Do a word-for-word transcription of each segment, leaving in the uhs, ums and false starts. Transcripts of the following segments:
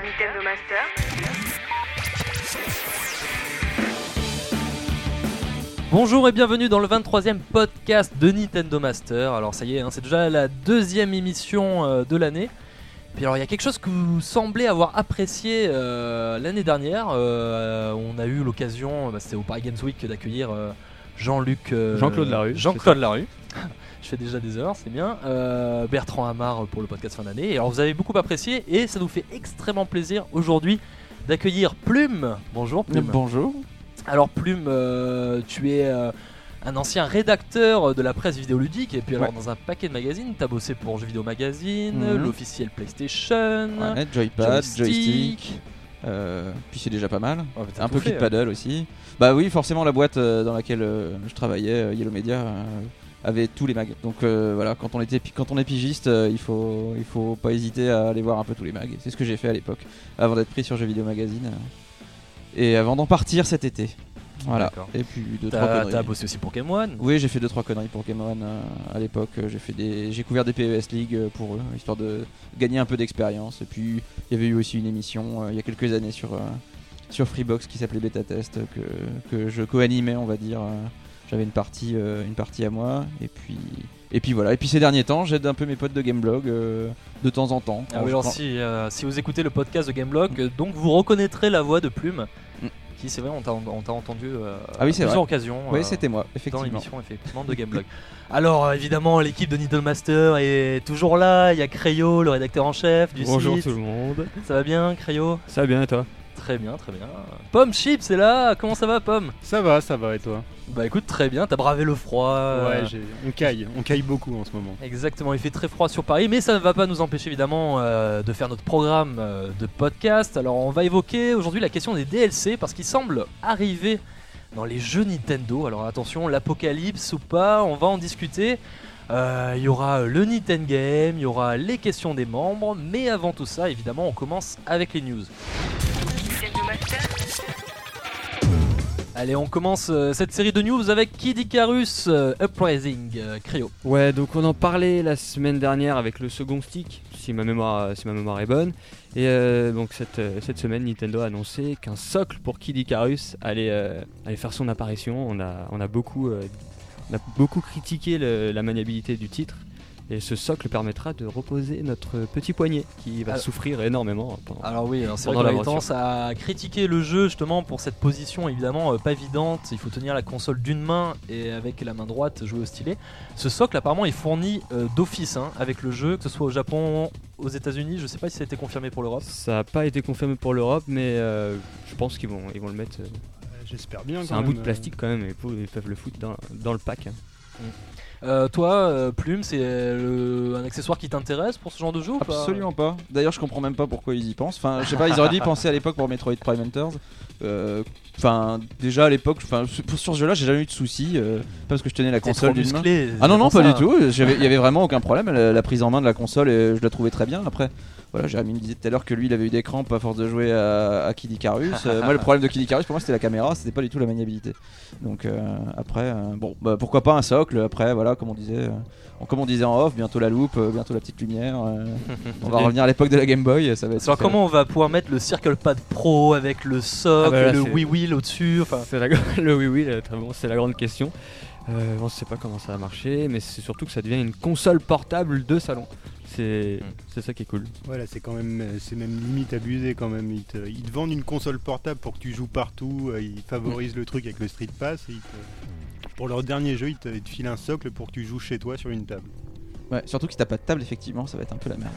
Nintendo Master. Bonjour et bienvenue dans le vingt-troisième podcast de Nintendo Master. Alors ça y est, hein, c'est déjà la deuxième émission euh, de l'année. Puis alors il y a quelque chose que vous semblez avoir apprécié euh, l'année dernière. Euh, on a eu l'occasion, bah, c'était au Paris Games Week, d'accueillir euh, Jean-Luc, euh, Jean-Claude Larue. Jean-Claude Larue. Je fais déjà des heures, c'est bien. Euh, Bertrand Hamar pour le podcast fin d'année. Et alors vous avez beaucoup apprécié et ça nous fait extrêmement plaisir aujourd'hui d'accueillir Plume. Bonjour Plume. Bonjour. Alors Plume, euh, tu es euh, un ancien rédacteur de la presse vidéoludique et puis alors Ouais. dans un paquet de magazines, tu as bossé pour Jeux Vidéo Magazine, Mhm. l'officiel PlayStation, Ouais, joypad, joystick. joystick. Euh, puis c'est déjà pas mal. Ouais, mais t'as Un tout peu fait, Kid Paddle aussi. Bah oui, forcément la boîte euh, dans laquelle euh, je travaillais, euh, Yellow Media, euh, avait tous les mags. Donc euh, voilà, quand on était pi- quand on est pigiste, euh, il faut il faut pas hésiter à aller voir un peu tous les mags. C'est ce que j'ai fait à l'époque, avant d'être pris sur Jeux Vidéo Magazine euh, et avant d'en partir cet été. Voilà. D'accord. Et puis deux trois T'as, conneries. t'as bossé aussi pour Game One. Oui, j'ai fait deux trois conneries pour Game One euh, à l'époque. Euh, J'ai fait des, j'ai couvert des P E S League euh, pour eux, histoire de gagner un peu d'expérience. Et puis il y avait eu aussi une émission euh, il y a quelques années sur euh, sur Freebox qui s'appelait Beta Test euh, que que je co-animais, on va dire. Euh, J'avais une partie euh, une partie à moi. Et puis et puis voilà. Et puis ces derniers temps, j'aide un peu mes potes de Gameblog euh, de temps en temps. Ah Quand oui, je alors prends- si, euh, si vous écoutez le podcast de Gameblog, euh, donc vous reconnaîtrez la voix de Plume. Mm. Qui c'est vrai, on t'a, on t'a entendu euh, Ah oui, à c'est plusieurs vrai. occasions. Oui, euh, c'était moi, Dans effectivement. l'émission effectivement de Gameblog. Alors euh, évidemment l'équipe de Nintendo Master est toujours là, il y a Crayo, le rédacteur en chef du Bonjour site. tout le monde. Ça va bien Crayo? Ça va bien et toi? Très bien, très bien. Pomme Chips c'est là, comment ça va Pomme? Ça va, ça va et toi? Bah écoute très bien, t'as bravé le froid. euh, Ouais, j'ai... on caille, on caille beaucoup en ce moment. Exactement, il fait très froid sur Paris, mais ça ne va pas nous empêcher évidemment euh, de faire notre programme euh, de podcast. Alors on va évoquer aujourd'hui la question des D L C parce qu'il semble arriver dans les jeux Nintendo. Alors attention, l'apocalypse ou pas, on va en discuter. Euh, Il y aura le Nintendo Game, il y aura les questions des membres, mais avant tout ça, évidemment, on commence avec les news. Nintendo Master. Allez, on commence euh, cette série de news avec Kid Icarus euh, Uprising, euh, Cryo. Ouais, donc on en parlait la semaine dernière avec le second stick, si ma mémoire, si ma mémoire est bonne. Et euh, donc cette, euh, cette semaine, Nintendo a annoncé qu'un socle pour Kid Icarus allait, euh, allait faire son apparition. On a, on a, beaucoup, euh, on a beaucoup critiqué le- la maniabilité du titre. Et ce socle permettra de reposer notre petit poignet qui va Ah. souffrir énormément pendant... Alors oui, alors c'est vrai Pendant qu'on avait l'aventure. tendance à critiquer le jeu justement pour cette position évidemment euh, pas évidente. Il faut tenir la console d'une main et avec la main droite jouer au stylet. Ce socle apparemment est fourni euh, d'office hein, avec le jeu, que ce soit au Japon, aux États-Unis. Je sais pas si ça a été confirmé pour l'Europe. Ça n'a pas été confirmé pour l'Europe, mais euh, je pense qu'ils vont, ils vont le mettre... euh, J'espère bien. c'est quand un bout même, de euh. plastique quand même, et ils peuvent- ils peuvent le foutre dans, dans le pack. hein. Euh, toi, euh, Plume, c'est euh, le- un accessoire qui t'intéresse pour ce genre de jeu ou pas Absolument pas. D'ailleurs, je comprends même pas pourquoi ils y pensent. Enfin, je sais pas, ils auraient dû y penser à l'époque pour Metroid Prime Hunters. Euh, Enfin, déjà à l'époque, enfin, sur sur ce jeu-là, j'ai jamais eu de soucis. euh, pas parce que je tenais la T'es console trop d'une main. musclé. Ah non, non, c'est pas pour du ça. tout. J'avais- Il y avait vraiment aucun problème. La, la prise en main de la console, et je la trouvais très bien. Après, voilà, Jérémy me disait tout à l'heure que lui, il avait eu des crampes à force de jouer à, à Kid Icarus. Euh, moi, le problème de Kid Icarus, pour moi, c'était la caméra, c'était pas du tout la maniabilité. Donc euh, après, euh, bon, bah, pourquoi pas un socle. Après, voilà, comme on disait, euh, on- comme on disait en off, bientôt la loupe, euh, bientôt la petite lumière. euh, on va Et- revenir à l'époque de la Game Boy. Ça va être. Alors comment on va pouvoir mettre le Circle Pad Pro avec le socle, Ah bah là, le c'est- Wii Wheel au-dessus, enfin C'est la, le oui oui, le- très bon, c'est la grande question. Euh, on ne sait pas comment ça va marcher, mais c'est surtout que ça devient une console portable de salon. C'est Mm. c'est ça qui est cool. Voilà, c'est quand même, euh, c'est même limite abusé quand même. Ils te, ils te vendent une console portable pour que tu joues partout. euh, Ils favorisent le truc avec le Street Pass. Et ils te- pour leur dernier jeu, ils te, ils te filent un socle pour que tu joues chez toi sur une table. Ouais, surtout que si t'as pas de table, effectivement, ça va être un peu la merde.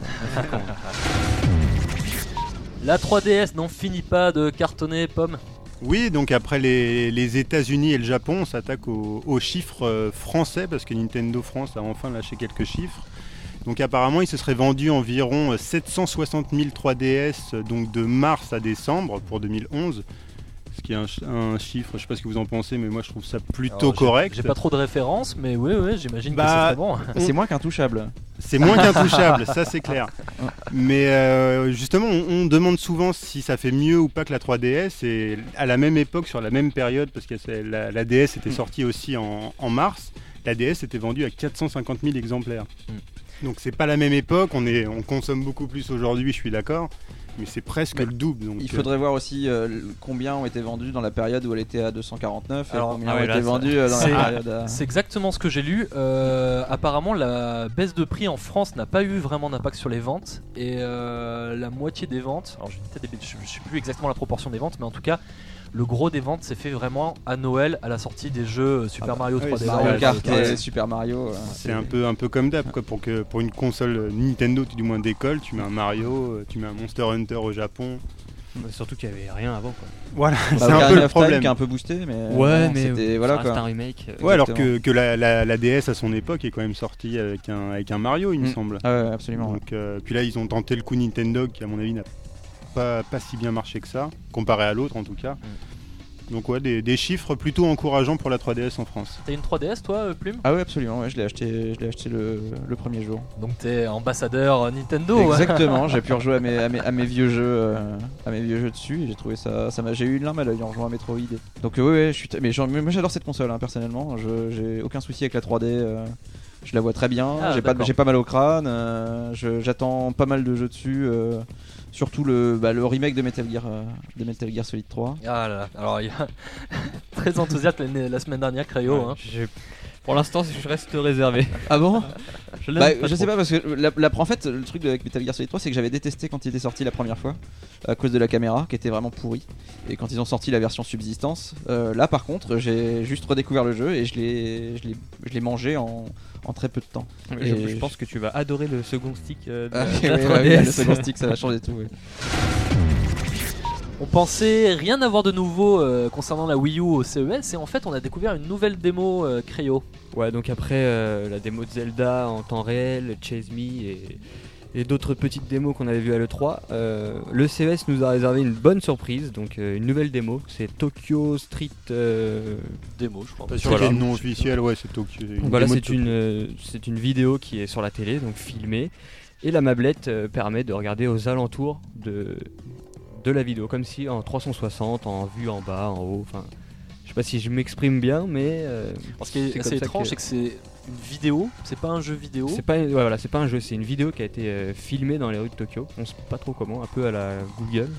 la trois D S n'en finit pas de cartonner, Pomme. Oui, donc après les, les États-Unis et le Japon, on s'attaque aux, aux chiffres euh, français parce que Nintendo France a enfin lâché quelques chiffres. Donc apparemment, il se serait vendu environ euh, sept cent soixante mille trois D S euh, donc de mars à décembre pour deux mille onze. Ce qui est un, ch- un chiffre, je sais pas ce que vous en pensez, mais moi je trouve ça plutôt Alors, j'ai- correct. J'ai pas trop de références, mais oui, oui, j'imagine Bah, que c'est très bon. C'est moins qu'intouchable. C'est moins qu'intouchable, ça c'est clair. Mais euh, justement, on, on demande souvent si ça fait mieux ou pas que la trois D S. Et à la même époque, sur la même période, parce que c'est- la, la D S était sortie aussi en, en mars, la D S était vendue à quatre cent cinquante mille exemplaires. Donc c'est pas la même époque, on, est, on consomme beaucoup plus aujourd'hui, je suis d'accord, mais c'est presque Mais le double. Donc, Il faudrait voir aussi euh, combien ont été vendus dans la période où elle était à deux cent quarante-neuf Alors, et combien ah ont ouais, été là, ça- vendus euh, dans c'est- la période à... C'est exactement ce que j'ai lu. Euh, apparemment, la baisse de prix en France n'a pas eu vraiment d'impact sur les ventes. Et euh, la moitié des ventes, alors je dis peut-être des bêtises, je ne sais plus exactement la proportion des ventes, mais en tout cas, le gros des ventes s'est fait vraiment à Noël, à la sortie des jeux Super Ah bah, Mario ouais, trois D. c'est Mario Ouais, Kart ouais. et Super Mario. euh, c'est un peu, un peu comme d'hab, quoi, pour, que, pour une console Nintendo, tu, du moins d'école, tu mets un Mario, euh, tu mets un Monster Hunter au Japon. Bah, surtout qu'il y avait rien avant quoi. Voilà, Bah, c'est un Ocarina peu le of Time problème. qui est un peu boosté, mais euh, Ouais, bon, mais c'était ça voilà reste quoi. un remake. euh, Ouais, alors que, Exactement. que la, la, la D S à son époque est quand même sortie avec un, avec un Mario, il me Mm. semble. Ah ouais, absolument. ouais. Donc, euh, puis là, ils ont tenté le coup Nintendo qui, à mon avis, n'a pas, pas si bien marché que ça, comparé à l'autre en tout cas. Donc, ouais, des, des chiffres plutôt encourageants pour la trois D S en France. T'as une trois D S toi, euh, Plume? Ah ouais, absolument. Ouais, je l'ai acheté, je l'ai acheté le, le premier jour. Donc t'es ambassadeur euh, Nintendo. ouais. Exactement. J'ai pu rejouer à mes, à mes, à mes vieux jeux, euh, à mes vieux jeux dessus. Et j'ai trouvé ça, ça m'a, j'ai eu une larme à l'œil en jouant à Metroid. Donc euh, ouais, ouais, je suis, t- mais genre, moi j'adore cette console hein, personnellement. Je, j'ai aucun souci avec la trois D. euh, je la vois très bien. Ah, j'ai pas, d'accord. j'ai pas mal au crâne. euh, je- j'attends pas mal de jeux dessus. euh, surtout le, bah, le remake de Metal Gear, euh, de Metal Gear Solid trois. Ah là là, alors il y a très enthousiaste la, la semaine dernière, Créo. ouais, hein. j'ai- Pour l'instant, je reste réservé. Ah bon? Je, l'aime Bah, pas je sais trop. pas parce que la, la- en fait le truc avec Metal Gear Solid trois c'est que j'avais détesté quand il était sorti la première fois à cause de la caméra qui était vraiment pourrie et quand ils ont sorti la version subsistance euh, là par contre j'ai juste redécouvert le jeu et je l'ai je l'ai, je l'ai mangé en, en très peu de temps. Je, Et je pense que tu vas adorer le second stick euh, de Ah, la ouais, ouais, trois D ouais, le S. second stick ça va changer tout. Ouais. On pensait rien avoir de nouveau euh, concernant la Wii U au C E S et en fait on a découvert une nouvelle démo euh, Créo. Ouais, donc après euh, la démo de Zelda en temps réel, Chase Me et, et d'autres petites démos qu'on avait vues à l'E trois, euh, le C E S nous a réservé une bonne surprise, donc euh, une nouvelle démo, c'est Tokyo Street. euh, Démo je crois. Pas sûr Voilà. qu'il y ait le nom officiel, ouais, c'est Tokyo. donc voilà, démo de c'est Tokyo. une, euh, c'est une vidéo qui est sur la télé, donc filmée, et la mablette euh, permet de regarder aux alentours de, de la vidéo, comme si en trois cent soixante, en vue en bas, en haut, enfin. Je sais pas si je m'exprime bien, mais euh, Ce qui est c'est assez comme ça étrange que- c'est que c'est une vidéo, c'est pas un jeu vidéo. C'est pas, ouais, voilà, c'est pas un jeu, c'est une vidéo qui a été euh, filmée dans les rues de Tokyo. On sait pas trop comment, un peu à la Google.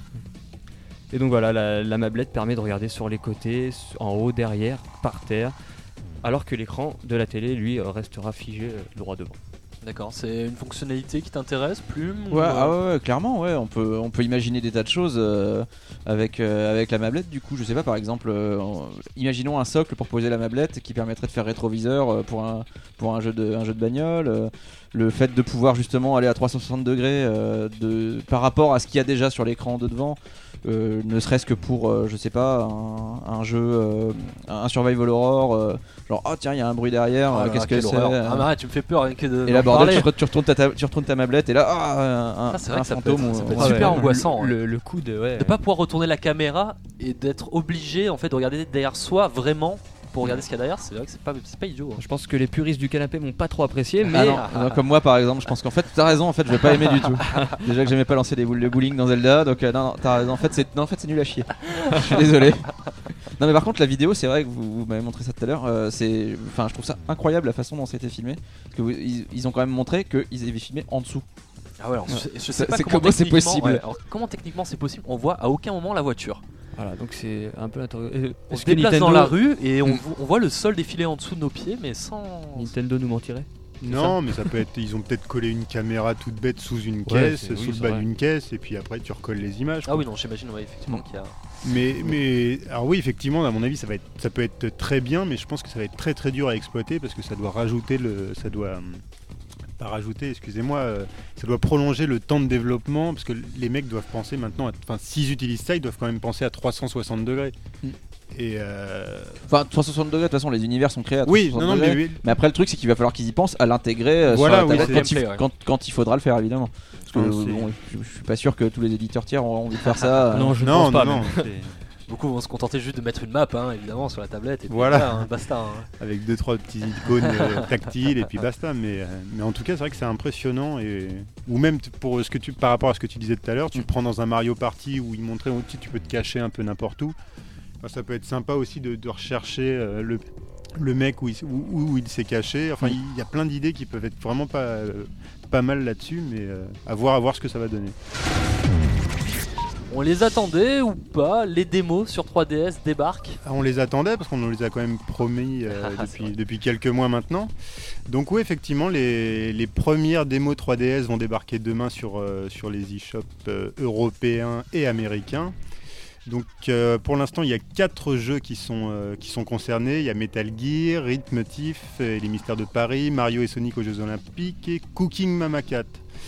Et donc voilà, la, la mablette permet de regarder sur les côtés, s- en haut, derrière, par terre, alors que l'écran de la télé, lui, euh, restera figé euh, droit devant. D'accord, c'est une fonctionnalité qui t'intéresse, Plume ou, Ouais, euh, ah ouais, ouais, clairement, ouais, on peut, on peut imaginer des tas de choses euh, avec, euh, avec la mablette. Du coup, je sais pas, par exemple, euh, on- imaginons un socle pour poser la mablette qui permettrait de faire rétroviseur euh, pour un, pour un jeu de, un jeu de bagnole. euh, le fait de pouvoir justement aller à trois cent soixante degrés euh, de, par rapport à ce qu'il y a déjà sur l'écran de devant. Euh, ne serait-ce que pour, euh, je sais pas, un, un jeu, euh, un survival horror, euh, genre oh tiens il y a un bruit derrière, oh là euh, là, qu'est-ce que quelle c'est horreur. euh, Ah mais arrête, tu me fais peur avec de et là d'en bordel, parler. tu, re- tu retournes ta, ta- tu retournes ta mablette et là ah, un, Ah, c'est vrai un que ça peut fantôme être- ça ou- peut être ouais, super ouais. angoissant. ouais. Le, le coup de. Ouais, De pas pouvoir retourner la caméra et d'être obligé en fait de regarder derrière soi vraiment pour regarder ce qu'il y a derrière, c'est vrai que c'est pas, c'est pas idiot. hein. Je pense que les puristes du canapé m'ont pas trop apprécié, mais. Ah non, non, comme moi par exemple, je pense qu'en fait t'as raison, en fait je vais pas aimer du tout. Déjà que j'aimais pas lancer des boules de bowling dans Zelda, donc euh, non, non, t'as raison, en fait c'est, non, en fait c'est nul à chier. Je suis désolé. Non mais par contre la vidéo, c'est vrai que vous, vous m'avez montré ça tout à l'heure, euh, c'est, enfin je trouve ça incroyable la façon dont ça a été filmé, parce que vous- ils, ils ont quand même montré qu'ils avaient filmé en dessous. Ah ouais, alors, je, je sais C'est- pas c'est comment, comment c'est techniquement- possible. ouais, alors, comment techniquement c'est possible. On voit à aucun moment la voiture. Voilà, donc c'est un peu interro- euh, On Est-ce se que déplace Nintendo, dans la rue et on, Mm. vo- on voit le sol défiler en dessous de nos pieds, mais sans. Nintendo nous mentirait? Non, mais ça peut être. Ils ont peut-être collé une caméra toute bête sous une Ouais, caisse, c'est- oui, sous le c'est bas vrai. d'une caisse, et puis après tu recolles les images. Ah quoi. oui, non, j'imagine ouais, effectivement Mm. qu'il y a. Mais, mais alors oui, effectivement, à mon avis, ça va être, ça peut être très bien, mais je pense que ça va être très très dur à exploiter parce que ça doit rajouter le, ça doit hum, pas rajouter, excusez-moi, euh, ça doit prolonger le temps de développement parce que les mecs doivent penser maintenant, à- enfin, s'ils utilisent ça, ils doivent quand même penser à trois cent soixante degrés. Mm. Et euh, Enfin trois cent soixante degrés, de toute façon les univers sont créés à oui, trois cent non, non, soixante degrés. mais, Mais après le truc c'est qu'il va falloir qu'ils y pensent à l'intégrer euh, Voilà, sur la oui, tablette c'est quand, il, gameplay, ouais. quand, quand il faudra le faire évidemment. Parce que Non, euh, c'est- bon, je, je suis pas sûr que tous les éditeurs tiers auront envie de faire ça. euh. Non, je non, pense pas. non, même. non, Beaucoup vont se contenter juste de mettre une map, hein, évidemment, sur la tablette et puis Voilà. voilà, hein, basta. hein. avec deux trois petits icônes euh, tactiles et puis basta. Mais, euh, mais en tout cas, c'est vrai que c'est impressionnant et ou même t- pour ce que tu, par rapport à ce que tu disais tout à l'heure, tu le prends dans un Mario Party où ils montraient aussi tu peux te cacher un peu n'importe où. Enfin, ça peut être sympa aussi de, de rechercher euh, le le mec où il, où, où il s'est caché. Enfin, il y a plein d'idées qui peuvent être vraiment pas, euh, pas mal là-dessus, mais euh, à, voir, à voir ce que ça va donner. On les attendait ou pas? Les démos sur trois D S débarquent. Ah, on les attendait parce qu'on nous les a quand même promis euh, Ah, depuis, depuis quelques mois maintenant. Donc oui, effectivement, les, les premières démos trois D S vont débarquer demain sur, euh, sur les e-shops euh, européens et américains. Donc euh, pour l'instant, il y a quatre jeux qui sont, euh, qui sont concernés. Il y a Metal Gear, Rhythm Thief, et Les Mystères de Paris, Mario et Sonic aux Jeux Olympiques et Cooking Mama Cat.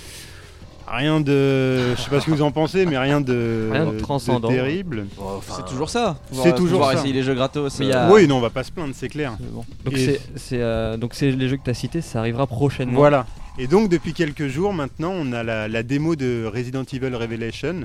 Rien de... Je sais pas ce que vous en pensez, mais rien de, Rien de transcendant. terrible. Bon, enfin, C'est toujours ça. C'est Pouvoir- toujours pouvoir ça. essayer les jeux gratos. Mais il y euh, a- Oui, non, on va pas se plaindre, c'est clair. c'est bon. Donc Et- c'est c'est, euh, donc c'est les jeux que tu as cités, ça arrivera prochainement. Voilà. Et donc depuis quelques jours maintenant, on a la, la démo de Resident Evil Revelation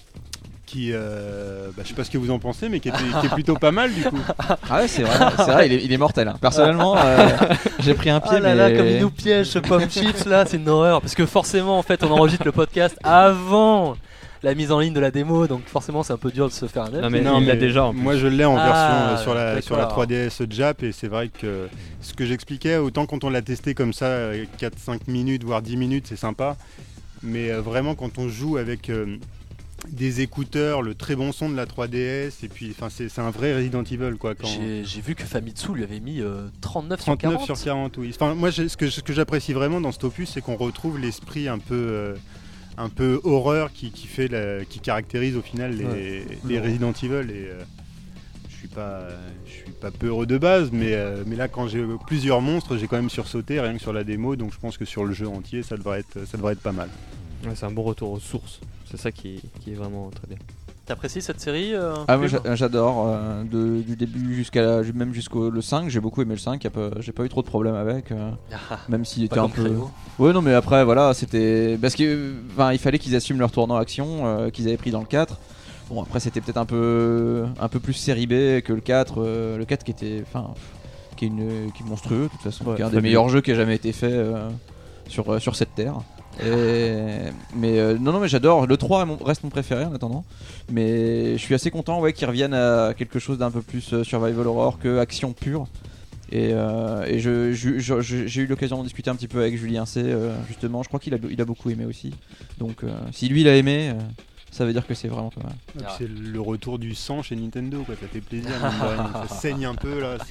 qui, euh, bah, je sais pas ce que vous en pensez, mais qui, était, qui est plutôt pas mal du coup. Ah ouais, c'est vrai, c'est vrai, il est, il est mortel. hein. Personnellement, euh, j'ai pris un pied, Ah là mais là, comme il nous piège ce Pomme Chips là, c'est une horreur. Parce que forcément, en fait, on enregistre le podcast avant la mise en ligne de la démo, donc forcément, c'est un peu dur de se faire un Non, avis. mais Non, il l'a mais déjà en plus. Moi je l'ai en Ah, version euh, sur, la, sur la d'accord. trois D S Jap, et c'est vrai que ce que j'expliquais, autant quand on l'a testé comme ça, euh, quatre cinq minutes, voire dix minutes, c'est sympa. Mais euh, vraiment quand on joue avec euh, des écouteurs, le très bon son de la trois D S, et puis enfin c'est c'est un vrai Resident Evil quoi. Quand J'ai j'ai vu que Famitsu lui avait mis euh, trente-neuf sur trente-neuf quarante. sur quarante, oui. Enfin, moi, j'ai- ce que, ce que j'apprécie vraiment dans cet opus, c'est qu'on retrouve l'esprit un peu, euh, un peu horreur qui, qui, fait la- qui caractérise au final les, Ouais. les Resident Evil. Et euh, je suis pas, je suis pas peureux de base, mais, euh, mais là, quand j'ai plusieurs monstres, j'ai quand même sursauté rien que sur la démo. Donc, je pense que sur le jeu entier, ça devrait être, ça devrait être pas mal. Ouais, c'est un bon retour aux sources. C'est ça qui, qui est vraiment très bien. T'apprécies cette série euh, Ah moi Plume j'a- j'adore euh, de- du début jusqu'à la- même jusqu'au le cinq, j'ai beaucoup aimé le cinq, y a pas- j'ai pas eu trop de problèmes avec euh, Ah, même s'il était pas un comme peu Créo. Ouais non mais après voilà, c'était parce que enfin il fallait qu'ils assument leur tournant action euh, qu'ils avaient pris dans le quatre. Bon après c'était peut-être un peu un peu plus série B que le quatre, euh, le quatre qui était enfin pff, qui est une qui est monstrueux de toute façon, Ouais, qui est un des fabuleux. meilleurs jeux qui a jamais été fait euh, sur euh, sur cette terre. Et... mais euh, non non mais j'adore le trois est mon- reste mon préféré en attendant, mais je suis assez content ouais qu'ils reviennent à quelque chose d'un peu plus euh, survival horror que action pure. Et, euh, et je, je- je- je- j'ai eu l'occasion d'en discuter un petit peu avec Julien C euh, justement, je crois qu'il a, il a beaucoup aimé aussi, donc euh, si lui il a aimé euh, ça veut dire que c'est vraiment pas mal. Et puis Ah. c'est le retour du sang chez Nintendo, quoi. Ça fait plaisir. mine de rien. Ça saigne un peu là.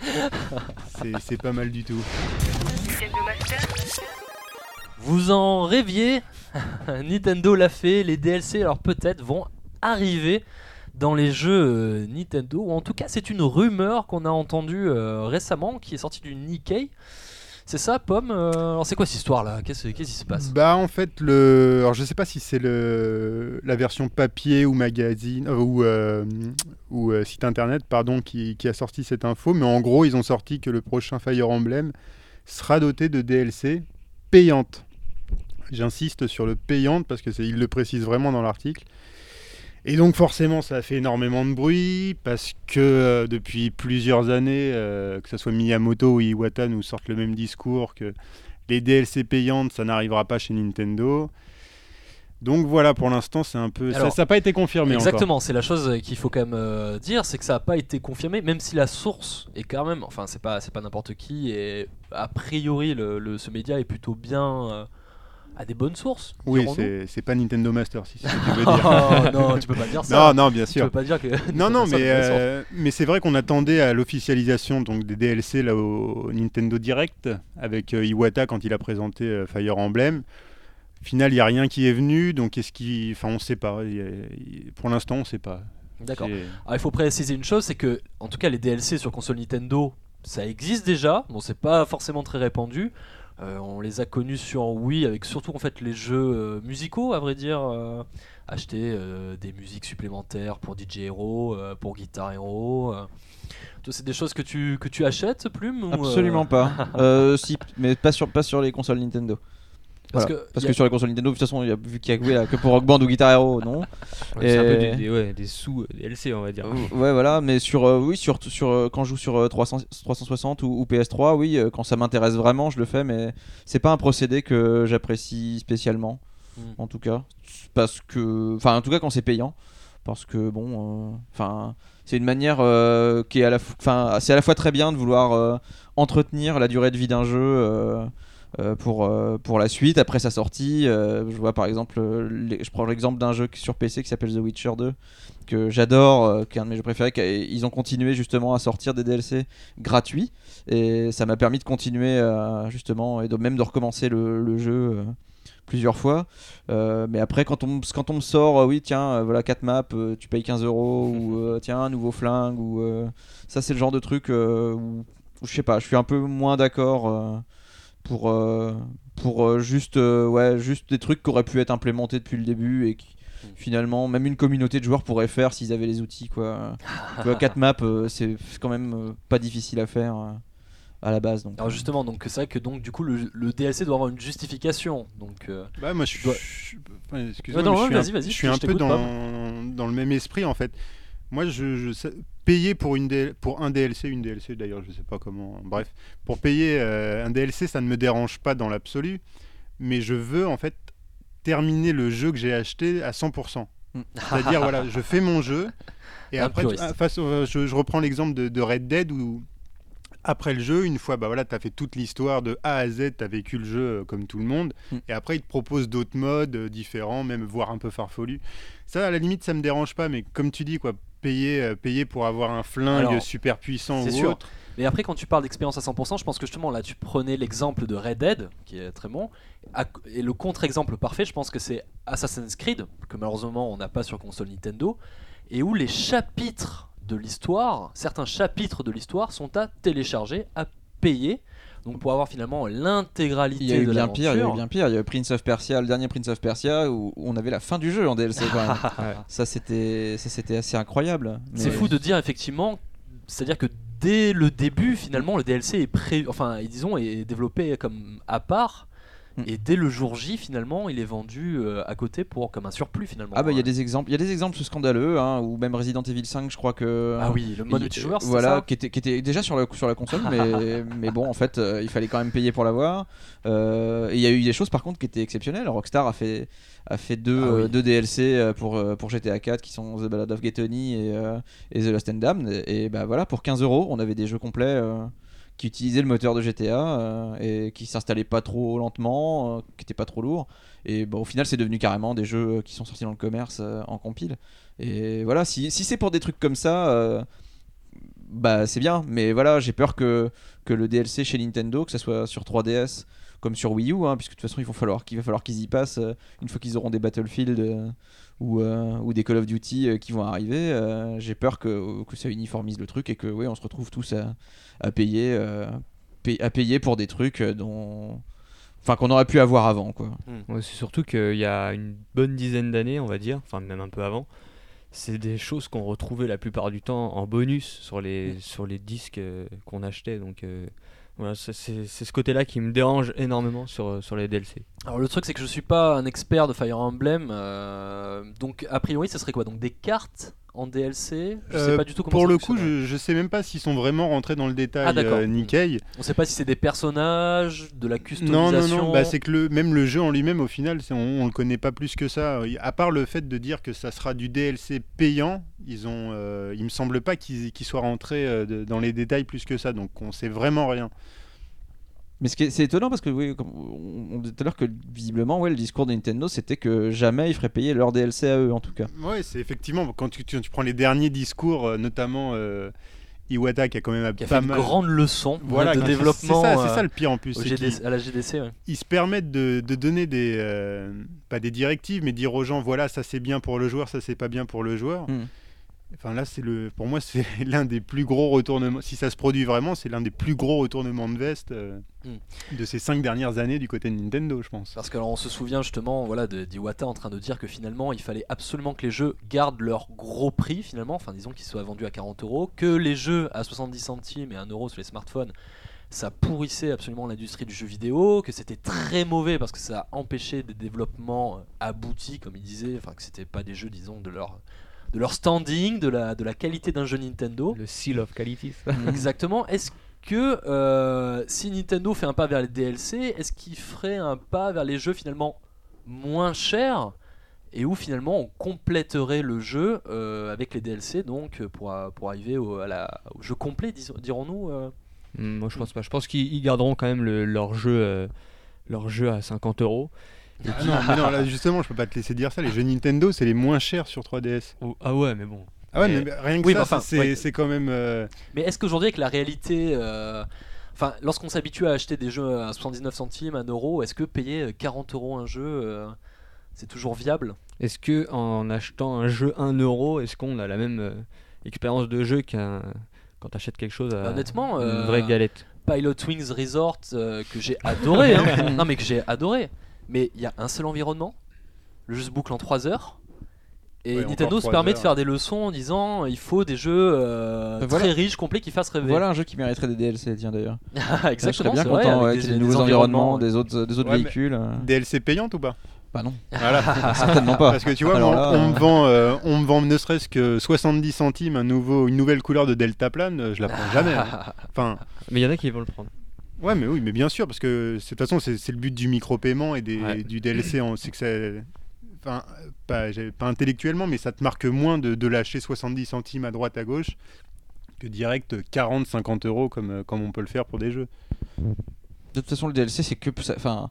c'est- C'est c'est pas mal du tout. Nintendo Master. Vous en rêviez Nintendo l'a fait, les D L C alors peut-être vont arriver dans les jeux euh, Nintendo, ou en tout cas c'est une rumeur qu'on a entendue euh, récemment qui est sortie du Nikkei. C'est ça, Pomme Euh, Alors c'est quoi cette histoire là? Qu'est-ce qu'est-ce qui se passe? Bah en fait le, alors je sais pas si c'est le la version papier ou magazine euh, ou euh, ou euh, site internet pardon qui, qui a sorti cette info, mais en gros ils ont sorti que le prochain Fire Emblem sera doté de D L C payantes. J'insiste sur le payante parce que c'est, ils le précisent vraiment dans l'article. Et donc forcément ça a fait énormément de bruit parce que euh, depuis plusieurs années, euh, que ce soit Miyamoto ou Iwata nous sortent le même discours que les D L C payantes ça n'arrivera pas chez Nintendo. Donc voilà, pour l'instant c'est un peu... Alors, ça n'a pas été confirmé encore. Exactement, c'est la chose qu'il faut quand même euh, dire, c'est que ça n'a pas été confirmé, même si la source est quand même, enfin c'est pas, c'est pas n'importe qui, et a priori le, le- ce média est plutôt bien euh, à des bonnes sources. Oui, dirons-nous. c'est, c'est pas Nintendo Master si c'est ce que tu veux dire. Oh, non, tu peux pas dire ça. Non, non, bien Tu sûr. peux pas dire que. Non, non, ça, mais, c'est une source. euh, mais c'est vrai qu'on attendait à l'officialisation donc, des D L C là, au Nintendo Direct avec euh, Iwata quand il a présenté euh, Fire Emblem. Au final, il n'y a rien qui est venu, donc est-ce qu'il... Enfin, on ne sait pas. Il y a- il- Pour l'instant, on ne sait pas. D'accord. C'est- Alors, il faut préciser une chose, c'est que, en tout cas, les D L C sur console Nintendo, ça existe déjà. Bon, c'est pas forcément très répandu. Euh, on les a connus sur Wii, avec surtout en fait les jeux euh, musicaux, à vrai dire. euh, acheter euh, des musiques supplémentaires pour D J Hero, euh, pour Guitar Hero. euh. Toi, c'est des choses que tu que tu achètes, Plume ou, euh, Absolument pas. Euh, si, mais pas sur, pas sur les consoles Nintendo. Parce Voilà. que, Parce y a- que sur les consoles Nintendo, de toute façon, il y a, vu qu'il y a ouais, là, que pour Rock Band ou Guitar Hero, non. Ouais, c'est un peu Et- des, des- ouais, des sous euh, D L C, on va dire. Ouais, voilà, mais sur, euh, oui, sur, sur, euh, quand je joue sur euh, trois cents trois cent soixante ou, ou P S trois, oui, euh, quand ça m'intéresse vraiment, je le fais, mais c'est pas un procédé que j'apprécie spécialement, Mm. en tout cas. Parce que. Enfin, en tout cas, quand c'est payant. parce que bon, enfin, euh, c'est une manière euh, qui est à la, enfin, c'est à la fois très bien de vouloir euh, entretenir la durée de vie d'un jeu. Euh, Euh, pour, euh, pour la suite après sa sortie. Euh, je vois par exemple, euh, les, je prends l'exemple d'un jeu sur P C qui s'appelle The Witcher deux, que j'adore, euh, qui est un de mes jeux préférés. Ils ont continué justement à sortir des D L C gratuits et ça m'a permis de continuer euh, justement et de, même de recommencer le, le jeu euh, plusieurs fois. Euh, mais après, quand on, quand on me sort, euh, oui, tiens, euh, voilà quatre maps, euh, tu payes quinze euros, ou euh, tiens, un nouveau flingue, ou euh, ça, c'est le genre de truc euh, où, où je sais pas, je suis un peu moins d'accord. Euh, pour euh, pour euh, juste euh, ouais juste des trucs qui auraient pu être implémentés depuis le début et qui finalement même une communauté de joueurs pourrait faire s'ils avaient les outils quoi. quatre maps euh, c'est quand même euh, pas difficile à faire euh, à la base donc. Alors justement donc c'est vrai que donc du coup le, le D L C doit avoir une justification donc euh, bah moi je suis dois... enfin, excuse-moi ouais, non, mais ouais, je suis vas-y, un, vas-y, je suis un peu dans, pas. dans le même esprit en fait. Moi, je, je payer pour une D L, pour un D L C, une D L C d'ailleurs, je sais pas comment. Bref, pour payer euh, un D L C, ça ne me dérange pas dans l'absolu, mais je veux en fait terminer le jeu que j'ai acheté à cent pour cent. C'est-à-dire voilà, je fais mon jeu et un après, tu, face, euh, je, je reprends l'exemple de, de Red Dead où après le jeu, une fois, bah voilà, t'as fait toute l'histoire de A à Z, t'as vécu le jeu euh, comme tout le monde, mm. et après ils te proposent d'autres modes euh, différents, même voire un peu farfelus. Ça, à la limite, ça me dérange pas, mais comme tu dis, quoi, payer, euh, payer pour avoir un flingue Alors, super puissant ou sûr. autre. Mais après, quand tu parles d'expérience à cent pour cent, je pense que justement là, tu prenais l'exemple de Red Dead, qui est très bon, et le contre-exemple parfait, je pense que c'est Assassin's Creed, que malheureusement on n'a pas sur console Nintendo, et où les chapitres de l'histoire, certains chapitres de l'histoire sont à télécharger, à payer, donc pour avoir finalement l'intégralité de l'aventure. Il y a eu bien l'aventure. pire, il y a eu bien pire. Il y a eu Prince of Persia, le dernier Prince of Persia, où on avait la fin du jeu en D L C. Quand même. Ouais. Ça c'était, ça c'était assez incroyable. Mais... C'est fou de dire effectivement, c'est-à-dire que dès le début, finalement, le D L C est pré, enfin, disons, est développé comme à part. Et dès le jour J, finalement, il est vendu euh, à côté pour comme un surplus finalement. Ah bah il y a des exemples, il y a des exemples scandaleux, hein, ou même Resident Evil cinq, je crois que. Ah oui, le mode multijoueur, c'est voilà, ça qui était, qui était déjà sur la sur la console, mais mais bon, en fait, euh, il fallait quand même payer pour l'avoir. Euh, et il y a eu des choses par contre qui étaient exceptionnelles. Rockstar a fait a fait deux, ah oui. euh, deux D L C pour pour G T A quatre qui sont The Ballad of Gay Tony et, euh, et The Lost and Damned. Et, et bah voilà, pour quinze euros, on avait des jeux complets. Euh, qui utilisait le moteur de G T A euh, et qui s'installait pas trop lentement, euh, qui était pas trop lourd. Et bah, au final, c'est devenu carrément des jeux qui sont sortis dans le commerce euh, en compile. Et voilà, si, si c'est pour des trucs comme ça, euh, bah c'est bien. Mais voilà, j'ai peur que, que le D L C chez Nintendo, que ça soit sur trois D S comme sur Wii U, hein, puisque de toute façon, il va falloir, qu'il va falloir qu'ils y passent euh, une fois qu'ils auront des Battlefield euh, ou, euh, ou des Call of Duty euh, qui vont arriver. Euh, j'ai peur que, que ça uniformise le truc et que ouais, on se retrouve tous à, à, payer, euh, pay, à payer pour des trucs dont... Enfin, qu'on aurait pu avoir avant, quoi. Mmh. Ouais, c'est surtout qu'il y a une bonne dizaine d'années, on va dire, enfin même un peu avant, c'est des choses qu'on retrouvait la plupart du temps en bonus sur les, mmh. sur les disques euh, qu'on achetait. Donc euh, voilà, c'est, c'est, c'est ce côté-là qui me dérange énormément sur, sur les D L C. Alors le truc c'est que je suis pas un expert de Fire Emblem, euh, donc a priori ce serait quoi? Donc des cartes en D L C, je euh, sais pas du tout comment pour ça le fonctionne. coup, je, je sais même pas s'ils sont vraiment rentrés dans le détail. Ah d'accord. Euh, Nikkei. On sait pas si c'est des personnages, de la customisation. Non non non. Bah c'est que le même le jeu en lui-même au final, c'est, on, on le connaît pas plus que ça. À part le fait de dire que ça sera du D L C payant, ils ont, euh, il me semble pas qu'ils, qu'ils soient rentrés euh, de, dans les détails plus que ça. Donc on sait vraiment rien. Mais ce qui est, c'est étonnant parce que oui, comme on disait tout à l'heure que visiblement ouais, le discours de Nintendo c'était que jamais ils feraient payer leur D L C à eux en tout cas. Ouais, c'est effectivement quand tu, tu, tu prends les derniers discours, euh, notamment euh, Iwata qui a quand même qui a pas fait mal... une grande leçon voilà, de développement. C'est ça, euh, c'est ça le pire en plus. G D C, à la G D C. Ouais. Ils se permettent de, de donner des euh, pas des directives, mais dire aux gens voilà ça c'est bien pour le joueur, ça c'est pas bien pour le joueur. Mm. Enfin là, c'est le, pour moi, c'est l'un des plus gros retournements. Si ça se produit vraiment, c'est l'un des plus gros retournements de veste euh, mm. de ces cinq dernières années du côté de Nintendo, je pense. Parce que alors, on se souvient justement, voilà, de d'Iwata en train de dire que finalement, il fallait absolument que les jeux gardent leur gros prix finalement. Enfin, disons qu'ils soient vendus à quarante euros, que les jeux à soixante-dix centimes et un euro sur les smartphones, ça pourrissait absolument l'industrie du jeu vidéo, que c'était très mauvais parce que ça empêchait des développements aboutis, comme il disait. Enfin, que c'était pas des jeux, disons, de leur de leur standing, de la, de la qualité d'un jeu Nintendo. Le seal of quality. Exactement. Est-ce que euh, si Nintendo fait un pas vers les D L C, est-ce qu'il ferait un pas vers les jeux finalement moins chers et où finalement on compléterait le jeu euh, avec les D L C donc pour, pour arriver au, à la, au jeu complet, dis- dirons-nous. euh. Mm, Moi je pense pas. Je pense qu'ils ils garderont quand même le- leur jeu, euh, leur jeu à cinquante euros. Ah non, mais non, là justement, je peux pas te laisser dire ça. Les jeux Nintendo, c'est les moins chers sur trois D S. Oh, ah ouais, mais bon. Ah ouais, Mais- mais rien que oui, ça, mais enfin, c'est, ouais. c'est quand même. euh, Mais est-ce qu'aujourd'hui avec la réalité, euh, enfin lorsqu'on s'habitue à acheter des jeux à soixante-dix-neuf centimes, un euro, est-ce que payer quarante euros un jeu, euh, c'est toujours viable? Est-ce que en achetant un jeu un euro, est-ce qu'on a la même euh, expérience de jeu qu'un quand t'achètes quelque chose à Bah, honnêtement, une euh, vraie galette? Pilot Wings Resort euh, que j'ai adoré, hein. Non mais que j'ai adoré, mais il y a un seul environnement, le jeu se boucle en trois heures. Et Ouais, Nintendo encore se trois permet de heures. faire des leçons en disant il faut des jeux euh, Bah, très voilà. riches, complets, qui fassent rêver. Voilà un jeu qui mériterait des D L C, tiens d'ailleurs. Exactement, Je serais bien c'est vrai, content avec ouais, des- qu'il y ait des des nouveaux environnements, environnements, des autres, des autres Ouais, mais- véhicules. euh. D L C payante ou pas? Bah non, Voilà. certainement pas. Parce que tu vois, Alors moi, là, on, euh, me vend, euh, on me vend ne serait-ce que soixante-dix centimes un nouveau, une nouvelle couleur de Deltaplane, euh, je la prends jamais. hein. Enfin, Mais il y en a qui vont le prendre. ouais, mais oui, mais bien sûr, parce que c'est- de toute façon, c'est, c'est le but du micro-paiement et des, Ouais. du D L C, en- c'est que ça. Enfin, pas, j'ai- pas intellectuellement, mais ça te marque moins de, de lâcher soixante-dix centimes à droite à gauche que direct quarante cinquante euros comme, euh, comme on peut le faire pour des jeux. de toute façon, le D L C, c'est que ça, enfin,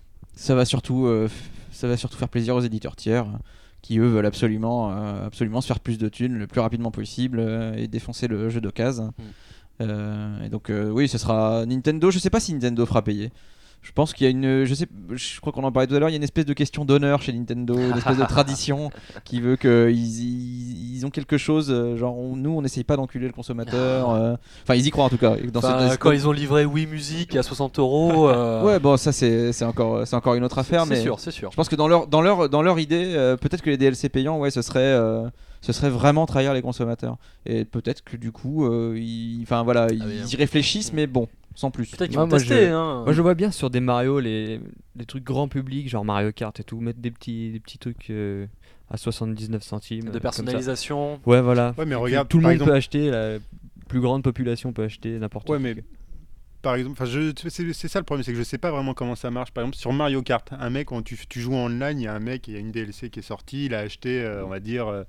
ça va surtout, euh, f- ça va surtout faire plaisir aux éditeurs tiers euh, qui eux veulent absolument, euh, absolument se faire plus de thunes le plus rapidement possible euh, et défoncer le jeu d'occasion. Euh, et donc, euh, oui, ce sera Nintendo. Je sais pas si Nintendo fera payer. Je pense qu'il y a une, je sais, je crois qu'on en parlait tout à l'heure. Il y a une espèce de question d'honneur chez Nintendo, une espèce de tradition qui veut que ils, ils, ils ont quelque chose. euh, Genre, on- nous, on n'essaye pas d'enculer le consommateur. euh, Enfin, ils y croient en tout cas. et Dans Enfin, cette- quand ils ont livré Wii Music à soixante euros, euh, Ouais, bon, ça c'est c'est encore, c'est encore une autre affaire, c'est mais sûr, c'est sûr. je pense que dans leur, dans leur, dans leur idée, euh, peut-être que les D L C payants, ouais, ce serait, euh, ce serait vraiment trahir les consommateurs. Et peut-être que du coup, euh, ils, enfin voilà, ils Ah oui, y réfléchissent, mais bon, sans plus. Peut-être qu'ils Moi, vont moi, tester. je- hein. Moi je vois bien sur des Mario les, les trucs grand public, genre Mario Kart et tout, mettre des petits, des petits trucs euh, à soixante-dix-neuf centimes. euh, de comme ça. personnalisation. Ouais, voilà. Ouais, mais Que regarde, tout le par monde exemple- peut acheter, la plus grande population peut acheter n'importe Ouais, où. mais par exemple, enfin, je, c'est, c'est ça le problème, c'est que je sais pas vraiment comment ça marche. Par exemple, sur Mario Kart, un mec, quand tu, tu joues en online, il y a un mec, il y a une D L C qui est sortie, il a acheté, euh, on va dire, euh,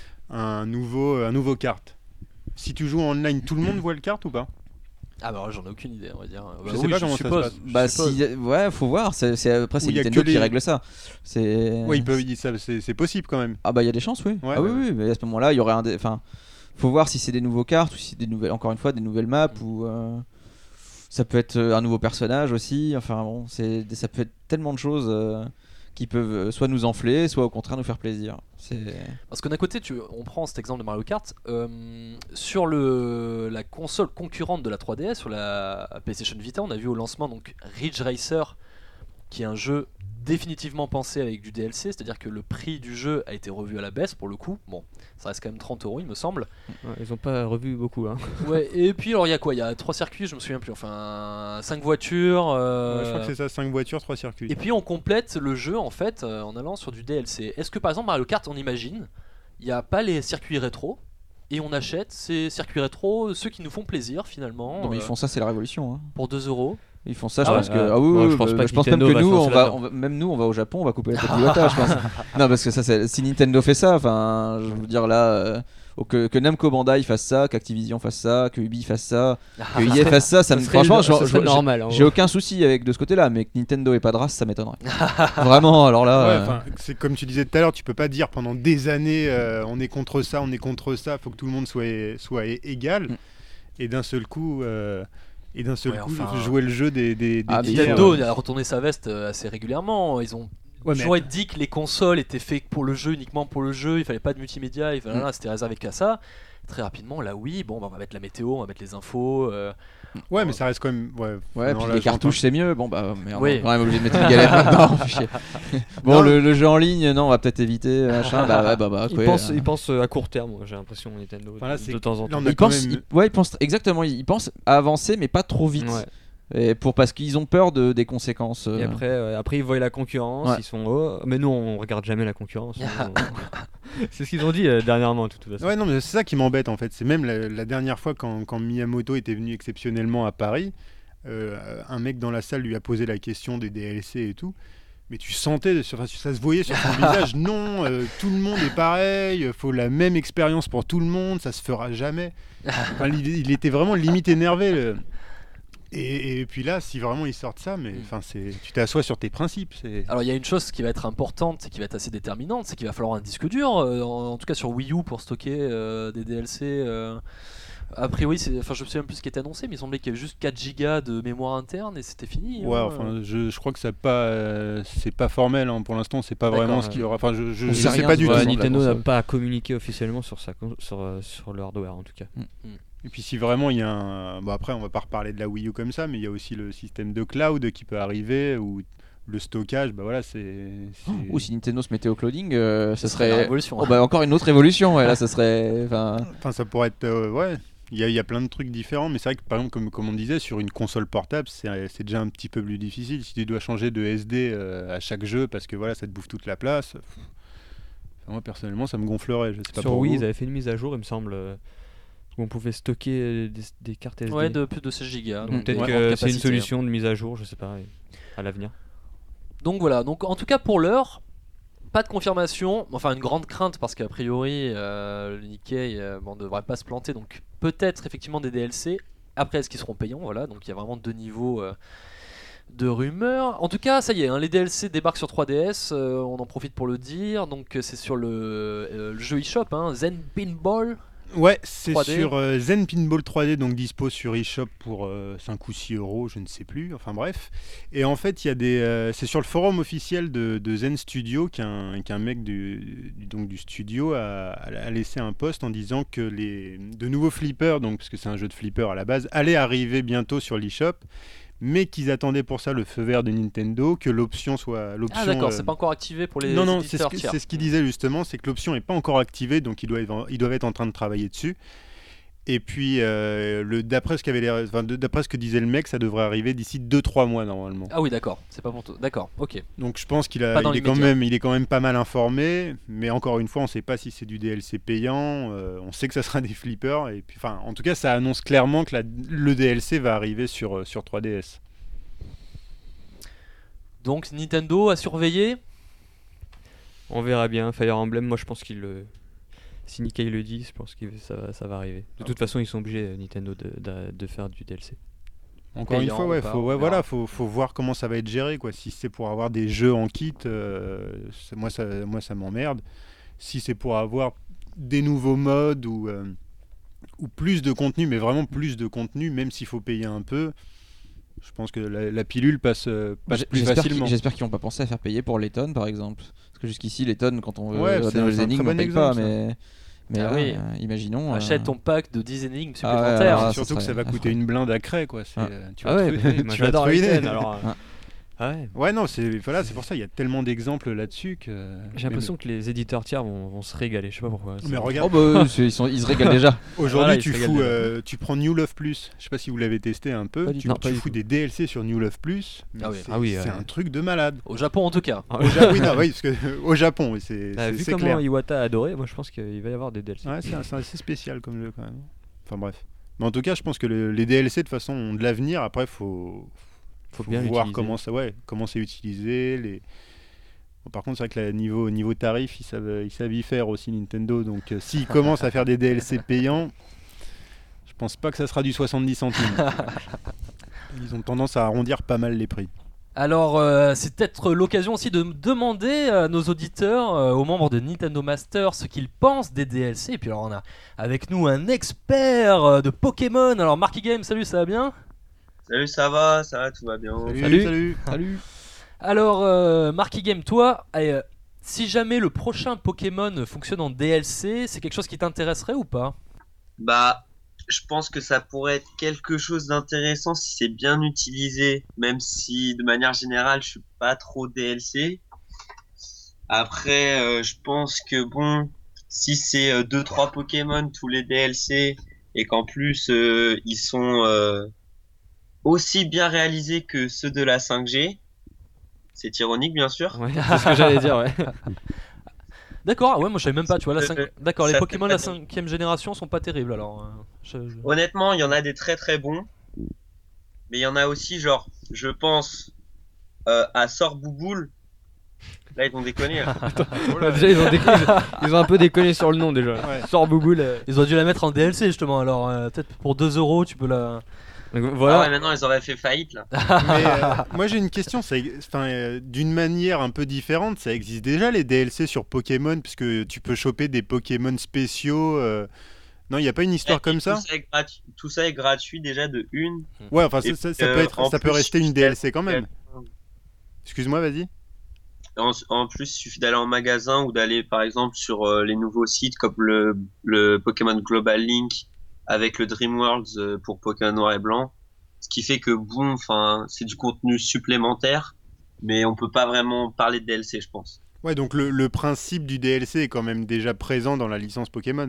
un nouveau, un nouveau kart. Si tu joues en online, tout le monde voit le kart ou pas? Ah bah j'en ai aucune idée, on va dire. Je Bah sais oui, pas comment ça se suppose, passe. je Bah suppose. si, ouais, faut voir. C'est, c'est- après c'est Ou il y a Nintendo que les- qui règle ça. C'est. Oui, il peut, il- ça, c'est, c'est possible quand même. Ah bah il y a des chances, oui. Ouais, ah oui, ouais, oui, mais à ce moment-là, il y aurait un, dé- enfin, faut voir si c'est des nouveaux cartes ou si c'est des nouvelles, encore une fois, des nouvelles maps ou. euh, Ça peut être euh, un nouveau personnage aussi. Enfin bon, c'est, ça peut être tellement de choses euh, qui peuvent euh, soit nous enfler, soit au contraire nous faire plaisir. C'est. Parce que d'un côté, tu, on prend cet exemple de Mario Kart, euh, sur le, la console concurrente de la trois D S, sur la PlayStation Vita, on a vu au lancement donc Ridge Racer, qui est un jeu définitivement pensé avec du D L C, c'est-à-dire que le prix du jeu a été revu à la baisse pour le coup. Bon, ça reste quand même trente euros, il me semble. Ouais, ils ont pas revu beaucoup. Hein. Ouais, et puis alors il y a quoi? Il y a trois circuits, je me souviens plus, enfin cinq voitures. euh, Ouais, je crois que c'est ça, cinq voitures, trois circuits. Et puis on complète le jeu en fait euh, en allant sur du D L C. Est-ce que par exemple Mario Kart, on imagine, il n'y a pas les circuits rétro et on achète ces circuits rétro, ceux qui nous font plaisir finalement, Non, mais ils euh, font ça, c'est la révolution. hein. pour deux euros. Ils font ça, je Ah pense ouais, que. euh, Ah oui, ouais, oui, je pense bah, pas je que pense même Nintendo que va nous, se on lancer va, là-dedans. on va- même nous, on va au Japon, on va couper la tête du Iwata, je pense. Non, parce que ça, c'est- si Nintendo fait ça, enfin, je veux dire là, euh, oh, que, que Namco Bandai fasse ça, qu'Activision fasse ça, que Ubi fasse ça, que E A fasse ça, ça me, Ce serait franchement, le- je- ce serait je- normal. hein. j'ai aucun souci avec de ce côté-là, mais que Nintendo ait pas de race, ça m'étonnerait. Vraiment, alors là. Ouais, euh, enfin, c'est comme tu disais tout à l'heure, tu peux pas dire pendant des années euh, on est contre ça, on est contre ça, faut que tout le monde soit, soit é- égal. Mm. Et d'un seul coup, euh, et d'un seul Ouais, coup, enfin, jouer le jeu des, des, des Ah, mais tiers, Nintendo euh, a retourné sa veste euh, assez régulièrement. Ils ont Ouais, mais toujours dit que les consoles étaient faites pour le jeu, uniquement pour le jeu. Il fallait pas de multimédia. Il fallait, Mm. voilà, c'était réservé qu'à ça. Très rapidement, là oui, bon, bah, on va mettre la météo, on va mettre les infos. euh, Ouais, mais ça reste quand même. Ouais, Ouais, non, puis là, les j'entends. cartouches c'est mieux. Bon bah merde, Oui. on est quand même obligé de mettre une galette là-dedans. fait chier. Bon, Non. le, le jeu en ligne, non, on va peut-être éviter. Machin. Bah ouais, bah bah. Ils quoi, pensent, euh. ils pensent à court terme, moi, j'ai l'impression, Nintendo, Enfin, là, de, c'est- de temps en là, temps. on a Ils quand pensent, même- ils- ouais, ils pensent exactement. Ils pensent à avancer, mais pas trop vite. Ouais. Et pour parce qu'ils ont peur de des conséquences. euh. Et après, euh, après, ils voient la concurrence, Ouais. ils sont oh, mais nous on regarde jamais la concurrence. on- C'est ce qu'ils ont dit euh, dernièrement, de toute façon. Ouais, non, mais c'est ça qui m'embête en fait. C'est même la, la dernière fois quand, quand Miyamoto était venu exceptionnellement à Paris, euh, un mec dans la salle lui a posé la question des D L C et tout. mais tu sentais, enfin, ça se voyait sur son visage, non, euh, tout le monde est pareil, faut la même expérience pour tout le monde, ça se fera jamais. Enfin, il, il était vraiment limite énervé. Le... Et, et puis là, si vraiment ils sortent ça, mais enfin, c'est, tu t'assois sur tes principes. C'est... Alors il y a une chose qui va être importante et qui va être assez déterminante, c'est qu'il va falloir un disque dur, euh, en, en tout cas sur Wii U pour stocker euh, des D L C. Euh... A priori, c'est... enfin, je me souviens plus ce qui était annoncé, mais il semblait qu'il y avait juste quatre gigas de mémoire interne et c'était fini. Ouais, hein. enfin, je, je crois que ça pas, euh, c'est pas formel hein, pour l'instant, c'est pas D'accord, vraiment ouais. ce qu'il y aura. Enfin, je, je, On je sait sais rien pas de du vrai, tout. ni- Nintendo n'a console. pas communiqué officiellement sur, sa con- sur, euh, sur le hardware en tout cas. Et puis si vraiment il y a un... Bon après on va pas reparler de la Wii U comme ça, mais il y a aussi le système de cloud qui peut arriver, ou le stockage, bah voilà c'est... c'est... Ou si Nintendo se mettait au clouding, euh, ça Ce serait la serait révolution. oh, bah, encore une autre évolution. Ouais, là, ça serait. Enfin, Enfin ça pourrait être... euh, ouais, il y, a, il y a plein de trucs différents, mais c'est vrai que par exemple comme, comme on disait, sur une console portable, c'est, c'est déjà un petit peu plus difficile. Si tu dois changer de S D euh, à chaque jeu parce que voilà ça te bouffe toute la place, pff, enfin, moi personnellement ça me gonflerait, je sais pas Sur pour Wii, vous. ils avaient fait une mise à jour, il me semble, euh, où on pouvait stocker des, des cartes S D. Ouais, de plus de seize gigas. Donc Mm. peut-être ouais, que en c'est une capacité, solution de mise à jour, je sais pas, à l'avenir. Donc voilà, donc en tout cas pour l'heure, pas de confirmation, enfin une grande crainte parce qu'a priori euh, le Nikkei euh, bon, devrait pas se planter, donc peut-être effectivement des D L C. Après est-ce qu'ils seront payants, voilà, donc il y a vraiment deux niveaux euh, de rumeurs. En tout cas ça y est, hein, les D L C débarquent sur trois D S, euh, on en profite pour le dire, donc euh, c'est sur le, euh, le jeu eShop, hein, Zen Pinball. Ouais, c'est trois D. sur euh, Zen Pinball trois D, donc dispo sur eShop pour euh, cinq ou six euros, je ne sais plus, enfin bref. Et en fait, il y a des, euh, c'est sur le forum officiel de, de Zen Studio qu'un, qu'un mec du, du, donc du studio a, a laissé un post en disant que les, de nouveaux flippers, donc, parce que c'est un jeu de flipper à la base, allaient arriver bientôt sur l'eShop, mais qu'ils attendaient pour ça le feu vert de Nintendo, que l'option soit... L'option, Ah d'accord, euh, c'est pas encore activé pour les non, non, c'est ce, éditeurs que- tiers. c'est ce qu'il disait justement, c'est que l'option n'est pas encore activée, donc ils doivent être, ils doivent être en train de travailler dessus. Et puis, euh, le, d'après, ce qu'avait les, enfin, de- d'après ce que disait le mec, ça devrait arriver d'ici deux trois mois normalement. Ah oui d'accord, c'est pas pour tout. D'accord, ok. Donc je pense qu'il a, Pas dans il, est quand l'immédiat. même, il est quand même pas mal informé, mais encore une fois, on ne sait pas si c'est du D L C payant, euh, on sait que ça sera des flippers, et puis, enfin, en tout cas, ça annonce clairement que la- le D L C va arriver sur, euh, sur trois D S. Donc Nintendo a surveillé. On verra bien. Fire Emblem, moi je pense qu'il le. Si Nikkei le dit, je pense que ça, va- ça va arriver. De toute façon, ils sont obligés, euh, Nintendo, de, de- de faire du D L C. Encore Payant une fois, ouais, ou pas, faut, on ouais, verra. voilà, faut, faut voir comment ça va être géré, quoi. Si c'est pour avoir des jeux en kit, euh, c'est- moi, ça, moi ça m'emmerde. Si c'est pour avoir des nouveaux modes ou, euh, ou plus de contenu, mais vraiment plus de contenu, même s'il faut payer un peu, je pense que la, la pilule passe, euh, passe J- plus j'espère facilement. qu'ils, j'espère qu'ils n'ont pas pensé à faire payer pour les tonnes, par exemple. Parce que jusqu'ici, les tonnes, quand on veut Ouais, euh, c'est dans un- les c'est un énigmes, très on bon paye pas. exemple, ça. Mais, mais Ah là, oui. euh, imaginons. euh, Achète ton pack de dix énigmes Ah ouais, supplémentaires. alors, Surtout ça que ça serait va coûter affreux. une blinde à craie, quoi. C'est, Ah. euh, tu Ah vas ouais, te ruiner, moi tu vas te j'adore les ruiner. tonnes, alors. Ah. Ah ouais. Ouais, non, c'est, voilà, c'est pour ça, il y a tellement d'exemples là-dessus que... J'ai l'impression que les éditeurs tiers vont, vont se régaler, je sais pas pourquoi. Mais Oh regarde, bah, c'est- ils, sont- ils se régalent déjà. aujourd'hui, Voilà, ils tu, se fous, régalent euh, tu prends New Love Plus. Je sais pas si vous l'avez testé un peu. Pas du Tu, tout. tu pas du fous tout. des D L C sur New Love Plus. mais Ah oui. c'est, Ah oui, c'est ouais. un truc de malade. Au Japon en tout cas. Au Ja- oui, non, oui, parce que au Japon, oui, c'est, Ah, c'est, vu c'est comment clair. Iwata a adoré, moi je pense qu'il va y avoir des D L C. Ouais, c'est, c'est assez spécial comme jeu quand même. Enfin bref. Mais en tout cas, je pense que le- les D L C de toute façon ont de l'avenir. Après, faut, Faut faut bien voir l'utiliser. comment ça, ouais, comment c'est utilisé. Les... Bon, par contre, c'est vrai que là, niveau niveau tarif, ils savent, ils savent y faire aussi Nintendo. Donc, euh, s'ils commencent à faire des D L C payants, je pense pas que ça sera du soixante-dix centimes. Ils ont tendance à arrondir pas mal les prix. Alors, euh, c'est peut-être l'occasion aussi de demander à nos auditeurs, euh, aux membres de Nintendo Master, ce qu'ils pensent des D L C. Et puis alors, on a avec nous un expert euh, de Pokémon. Alors, Marky Game, salut, ça va bien? Salut, ça va, ça va, tout va bien. Salut, Salut. salut. Salut. Alors, euh, Marky Game, toi, euh, si jamais le prochain Pokémon fonctionne en D L C, c'est quelque chose qui t'intéresserait ou pas? Bah, je pense que ça pourrait être quelque chose d'intéressant si c'est bien utilisé, même si de manière générale, je suis pas trop D L C. Après, euh, je pense que bon, si c'est euh, deux trois Pokémon tous les D L C et qu'en plus euh, ils sont euh, aussi bien réalisés que ceux de la cinq G, c'est ironique bien sûr. Ouais, c'est ce que j'allais dire, ouais. D'accord, ah ouais, moi je savais même pas, tu vois, la Euh, cinq... euh, D'accord, les ça Pokémon de peut la être- cinquième génération sont pas terribles alors. euh, je- je- Honnêtement, il y en a des très très bons, mais il y en a aussi genre, je pense euh, à Sorbouboule Là, ils ont déconné. Là. Voilà. Déjà, ils ont, déconné, ils, ont, ils ont un peu déconné sur le nom déjà. Ouais. Sors Bouboule. euh. Ils ont dû la mettre en D L C justement. Alors euh, peut-être pour deux euros, tu peux la. Donc, Ah voilà. ouais, maintenant, ils auraient fait faillite là. Mais, euh, moi j'ai une question, ça, enfin, euh, d'une manière un peu différente, ça existe déjà les D L C sur Pokémon, puisque tu peux choper des Pokémon spéciaux. euh, Non, il n'y a pas une histoire Et comme ça tout ça, est gratu- tout ça est gratuit déjà de une. Ouais, enfin ça, Et ça- puis, ça peut, euh, être, en ça peut plus, rester une D L C quand même. Excuse-moi, vas-y. En, en plus, il suffit d'aller en magasin ou d'aller par exemple sur euh, les nouveaux sites comme le, le Pokémon Global Link avec le Dream Worlds euh, pour Pokémon Noir et Blanc. Ce qui fait que bon, enfin, c'est du contenu supplémentaire, mais on peut pas vraiment parler de D L C, je pense. Ouais, donc le, le principe du D L C est quand même déjà présent dans la licence Pokémon.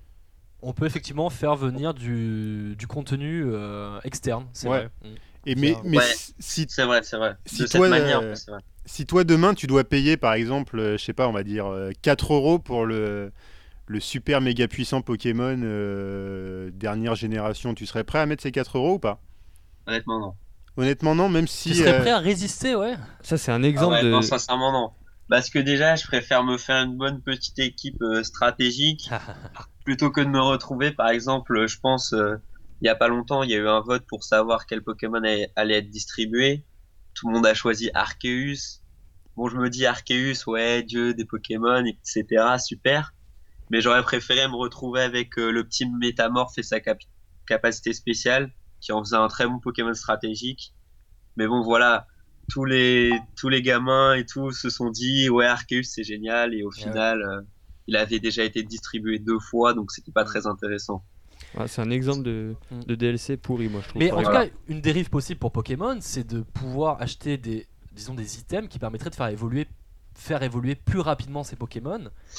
On peut effectivement faire venir du, du contenu euh, externe, c'est Ouais. vrai. Mm. Et mais, Ça, mais ouais. si- si, C'est vrai, c'est vrai. Si de toi, cette manière, euh, ouais, c'est vrai. si toi demain tu dois payer par exemple, euh, je sais pas, on va dire euh, quatre euros pour le, le super méga puissant Pokémon euh, dernière génération, tu serais prêt à mettre ces quatre euros ou pas? Honnêtement, non. Honnêtement non, même si... Tu serais euh, prêt à résister, ouais. Ça, c'est un Ah exemple ouais, de. non, sincèrement, non. Parce que déjà, je préfère me faire une bonne petite équipe euh, stratégique plutôt que de me retrouver, par exemple, je pense, euh, il y a pas longtemps, il y a eu un vote pour savoir quel Pokémon allait, allait être distribué. Tout le monde a choisi Arceus. Bon, je me dis Arceus, ouais, dieu des Pokémon, et cetera, super. Mais j'aurais préféré me retrouver avec euh, le petit Métamorphe et sa cap- capacité spéciale, qui en faisait un très bon Pokémon stratégique. Mais bon, voilà, tous les tous les gamins et tout se sont dit, ouais, Arceus c'est génial, et au Ouais. final, euh, il avait déjà été distribué deux fois, donc c'était pas très intéressant. Ouais, c'est un exemple de, Mm. de D L C pourri, moi je trouve. Mais par en tout exemple. cas, une dérive possible pour Pokémon, c'est de pouvoir acheter des, disons, des items qui permettraient de faire évoluer, faire évoluer plus rapidement ces Pokémon.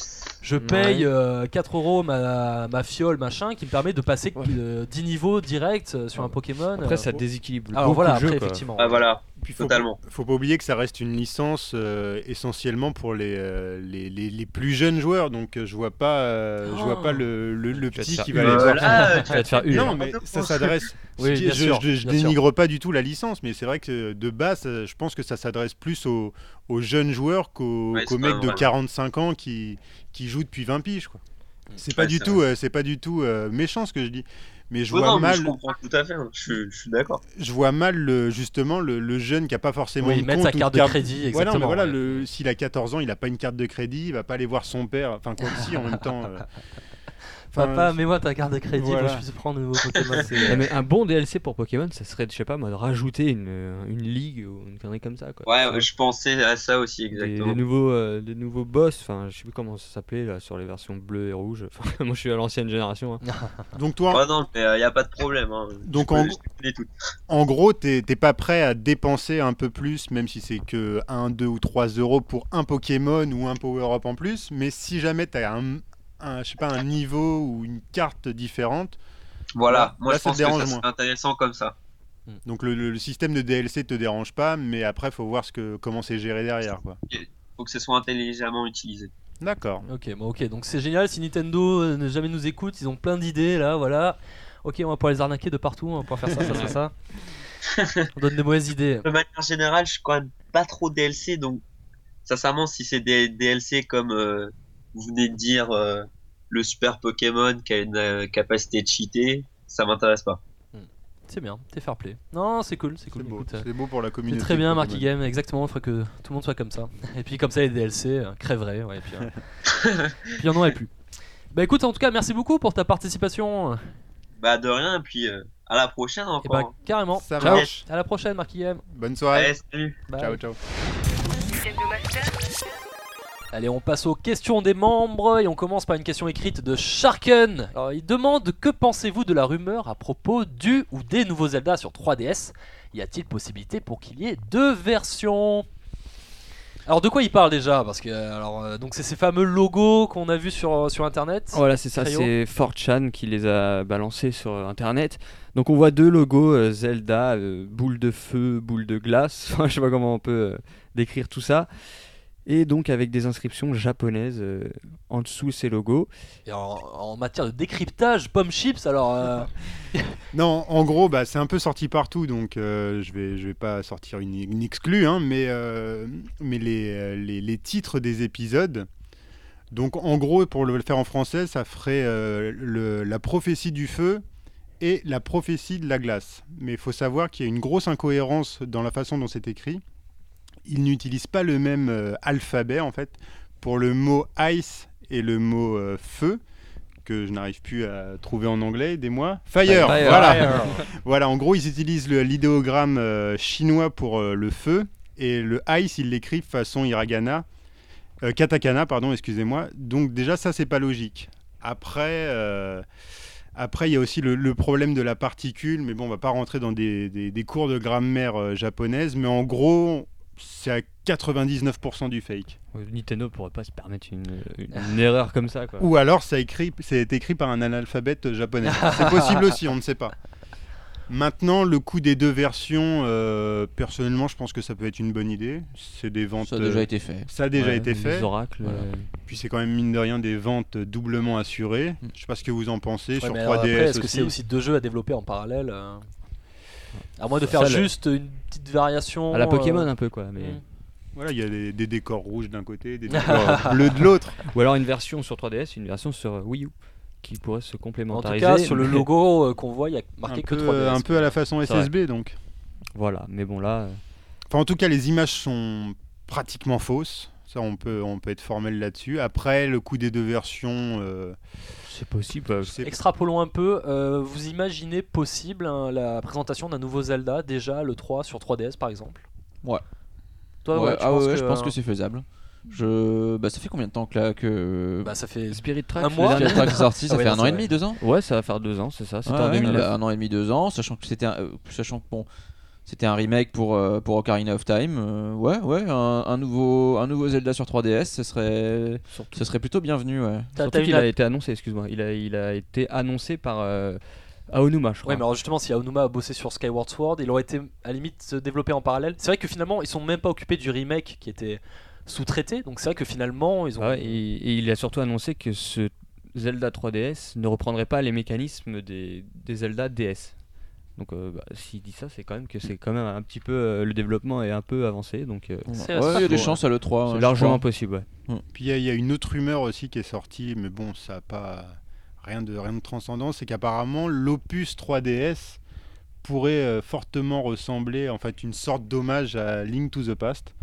Je paye Ouais. euh, quatre euros ma, ma fiole, machin, qui me permet de passer Ouais. euh, dix niveaux directs euh, sur un Pokémon. Après, euh. ça déséquilibre Alors beaucoup voilà, le jeu. après, quoi. effectivement. Ah voilà, Puis faut, totalement. faut pas oublier que ça reste une licence euh, essentiellement pour les, euh, les, les, les plus jeunes joueurs, donc euh, je vois pas, euh, je vois Oh. pas le, le, le Tu vas te petit faire qui va huer. aller voir. Voilà, Tu vas te faire huer. Non, mais ça s'adresse. Oui, je bien je, sûr, je- je bien sûr. dénigre pas du tout la licence, mais c'est vrai que de base, euh, je pense que ça s'adresse plus aux, aux jeunes joueurs qu'aux, Ouais, qu'aux c'est mecs pas de vrai. quarante-cinq ans qui, qui jouent depuis vingt piges, quoi. C'est pas Ouais, du c'est tout, euh, c'est pas du tout euh, méchant ce que je dis, mais je Ouais, vois non, mais mal, je comprends tout à fait, hein. je, suis- je suis d'accord. je vois mal le- justement le, le jeune qui a pas forcément Oui, de mettre compte sa ou carte de crédit, Voilà, exactement. mais voilà, ouais. le- s'il a quatorze ans, il a pas une carte de crédit, il va pas aller voir son père, enfin quoi que si en même temps. euh, enfin, Papa, mets-moi ta carte de crédit, voilà. faut que je puisse prendre de nouveaux Pokémon. c'est- Ouais, mais un bon D L C pour Pokémon, ça serait, je sais pas, moi, de rajouter une, euh, une ligue ou une connerie comme ça. Quoi. Ouais, Tu vois. je pensais à ça aussi, Des, exactement. des nouveaux, euh, des nouveaux boss, enfin, je sais plus comment ça s'appelait là sur les versions bleues et rouges. Enfin, moi, je suis à l'ancienne génération. hein. Donc toi, Ouais, non, mais il n'y a pas de problème. Hein. Donc, je en- peux- je peux les toutes. en gros, t'es t'es pas prêt à dépenser un peu plus, même si c'est que un, deux ou trois euros pour un Pokémon ou un Power-Up en plus, mais si jamais t'as un, un, je sais pas, un niveau ou une carte différente, Voilà, Là- moi là, je ça te pense que dérange ça moins. serait intéressant comme ça. donc le, le- le système de D L C te dérange pas, mais après faut voir ce que, comment c'est géré derrière, quoi. Faut que ce soit intelligemment utilisé. D'accord. Ok, bon, ok, donc c'est génial. Si Nintendo euh, ne jamais nous écoute, ils ont plein d'idées là, voilà. Ok, on va pouvoir les arnaquer de partout, on va pouvoir faire ça, ça, ça, ça. On donne des mauvaises idées. De manière générale, je suis quand même pas trop D L C, donc sincèrement, si c'est des D L C comme euh, vous venez de dire, euh, le super Pokémon qui a une euh, capacité de cheater, ça m'intéresse pas. C'est bien, t'es fair play. Non, c'est cool, c'est cool. C'est beau. écoute, euh, C'est beau pour la C'est communauté. très bien, Pokémon. Marky Game, exactement. Il faudrait que tout le monde soit comme ça. Et puis, comme ça, les D L C euh, crèveraient. Ouais, et puis, euh, puis, on n'en aurait plus. Bah, écoute, en tout cas, merci beaucoup pour ta participation. Bah de rien, et puis euh, à la prochaine Et encore. bah, carrément. Ça Ciao. marche. À la prochaine, Marky Game. Bonne soirée. Allez, salut. Bye. Ciao, ciao. Allez, on passe aux questions des membres et on commence par une question écrite de Sharken. Alors, il demande: que pensez-vous de la rumeur à propos du ou des nouveaux Zelda sur trois D S? Y a-t-il possibilité pour qu'il y ait deux versions? Alors, de quoi il parle déjà? Parce que alors, euh, donc c'est ces fameux logos qu'on a vus sur, sur internet. Voilà, c'est ça, Cryo. c'est four chan qui les a balancés sur euh, internet. Donc on voit deux logos, euh, Zelda, euh, boule de feu, boule de glace. Enfin, je sais pas comment on peut euh, décrire tout ça. Et donc avec des inscriptions japonaises euh, en dessous ces logos. Et en, en matière de décryptage, Pomme Chips, alors. euh, Non, en gros, bah, c'est un peu sorti partout, donc euh, je vais, je vais pas sortir une, une exclue, hein, mais, euh, mais les, les, les titres des épisodes. Donc, en gros, pour le faire en français, ça ferait euh, le, la prophétie du feu et la prophétie de la glace. Mais il faut savoir qu'il y a une grosse incohérence dans la façon dont c'est écrit. Ils n'utilisent pas le même euh, alphabet, en fait, pour le mot ice et le mot euh, feu, que je n'arrive plus à trouver en anglais, aidez-moi. Fire, Fire. voilà. Fire. Voilà, en gros, ils utilisent le- l'idéogramme euh, chinois pour euh, le feu, et le ice, ils l'écrivent façon hiragana, euh, katakana, pardon, excusez-moi. Donc déjà, ça, c'est pas logique. Après, euh, après, il y a aussi le, le problème de la particule, mais bon, on va pas rentrer dans des, des- des cours de grammaire euh, japonaise, mais en gros, c'est à quatre-vingt-dix-neuf pour cent du fake. Euh, Nintendo pourrait pas se permettre une, une, une erreur comme ça, quoi. Ou alors, ça a écrit, c'est écrit par un analphabète japonais. C'est possible aussi, on ne sait pas. Maintenant, le coût des deux versions, euh, personnellement, je pense que ça peut être une bonne idée. C'est des ventes. Ça a déjà euh, été fait. ça a déjà Ouais, été des fait. oracles. Voilà. euh, Puis c'est quand même mine de rien des ventes doublement assurées. Mm. Je sais pas ce que vous en pensez Ouais, sur mais alors trois D S après, est-ce que aussi. c'est aussi deux jeux à développer en parallèle euh, À moins de Ça, faire le- juste une petite variation. à la Pokémon euh, un peu, quoi. Mais... mm. Voilà, il y a des, des décors rouges d'un côté, des décors bleus de l'autre. Ou alors une version sur trois D S, une version sur euh, Wii U, qui pourrait se En tout complémentariser. cas, sur le mais- logo euh, qu'on voit, il y a marqué Un que peu, trois D S. un peu à la façon S C'est S B donc. Voilà, mais bon là... euh, Enfin, en tout cas, les images sont pratiquement fausses. Ça, on peut, on peut être formel là-dessus. Après, le coût des deux versions, euh, C'est possible. euh, je sais- Extrapolons un peu, euh, vous imaginez possible hein, la présentation d'un nouveau Zelda, déjà le trois sur trois D S par exemple Ouais. Toi, Ouais, ouais, tu ah penses ouais, que, je pense euh, que c'est faisable. Je... Bah, ça fait combien de temps que là que. Bah, ça fait. Spirit Track, Un le mois Qu'il y a dernier. le track qui est sorti, ça Ah ouais, fait non, un an c'est et vrai. demi, deux ans. Ouais, ça va faire deux ans, c'est ça. C'était Ouais, en ouais, deux mille neuf. bah, un an et demi, deux ans, sachant que c'était un, euh, sachant que bon, c'était un remake pour euh, pour Ocarina of Time. euh, ouais, ouais, un, un nouveau un nouveau Zelda sur trois D S, ce serait Surtout, ce serait plutôt bienvenu, ouais. T'as- surtout t'as une qu'il at- a été annoncé, excuse-moi. Il a, il a été annoncé par euh, Aonuma, je crois. Ouais, mais alors justement, si Aonuma a bossé sur Skyward Sword, il aurait été à la limite se développer en parallèle. C'est vrai que finalement, ils sont même pas occupés du remake qui était sous-traité, donc c'est vrai que finalement, ils ont. Ah ouais, et, et il a surtout annoncé que ce Zelda trois D S ne reprendrait pas les mécanismes des, des Zelda D S. Donc euh, bah, s'il dit ça, c'est quand même que c'est quand même un petit peu euh, le développement est un peu avancé, donc euh, C'est- Ouais, c'est il y a pas des faux, chances à l'E trois. c'est ouais, je largement crois. possible. Ouais. Puis il y, a- il y a une autre rumeur aussi qui est sortie, mais bon, ça n'a pas rien de, rien de transcendant, c'est qu'apparemment l'opus trois D S pourrait euh, fortement ressembler, en fait, une sorte d'hommage à Link to the Past.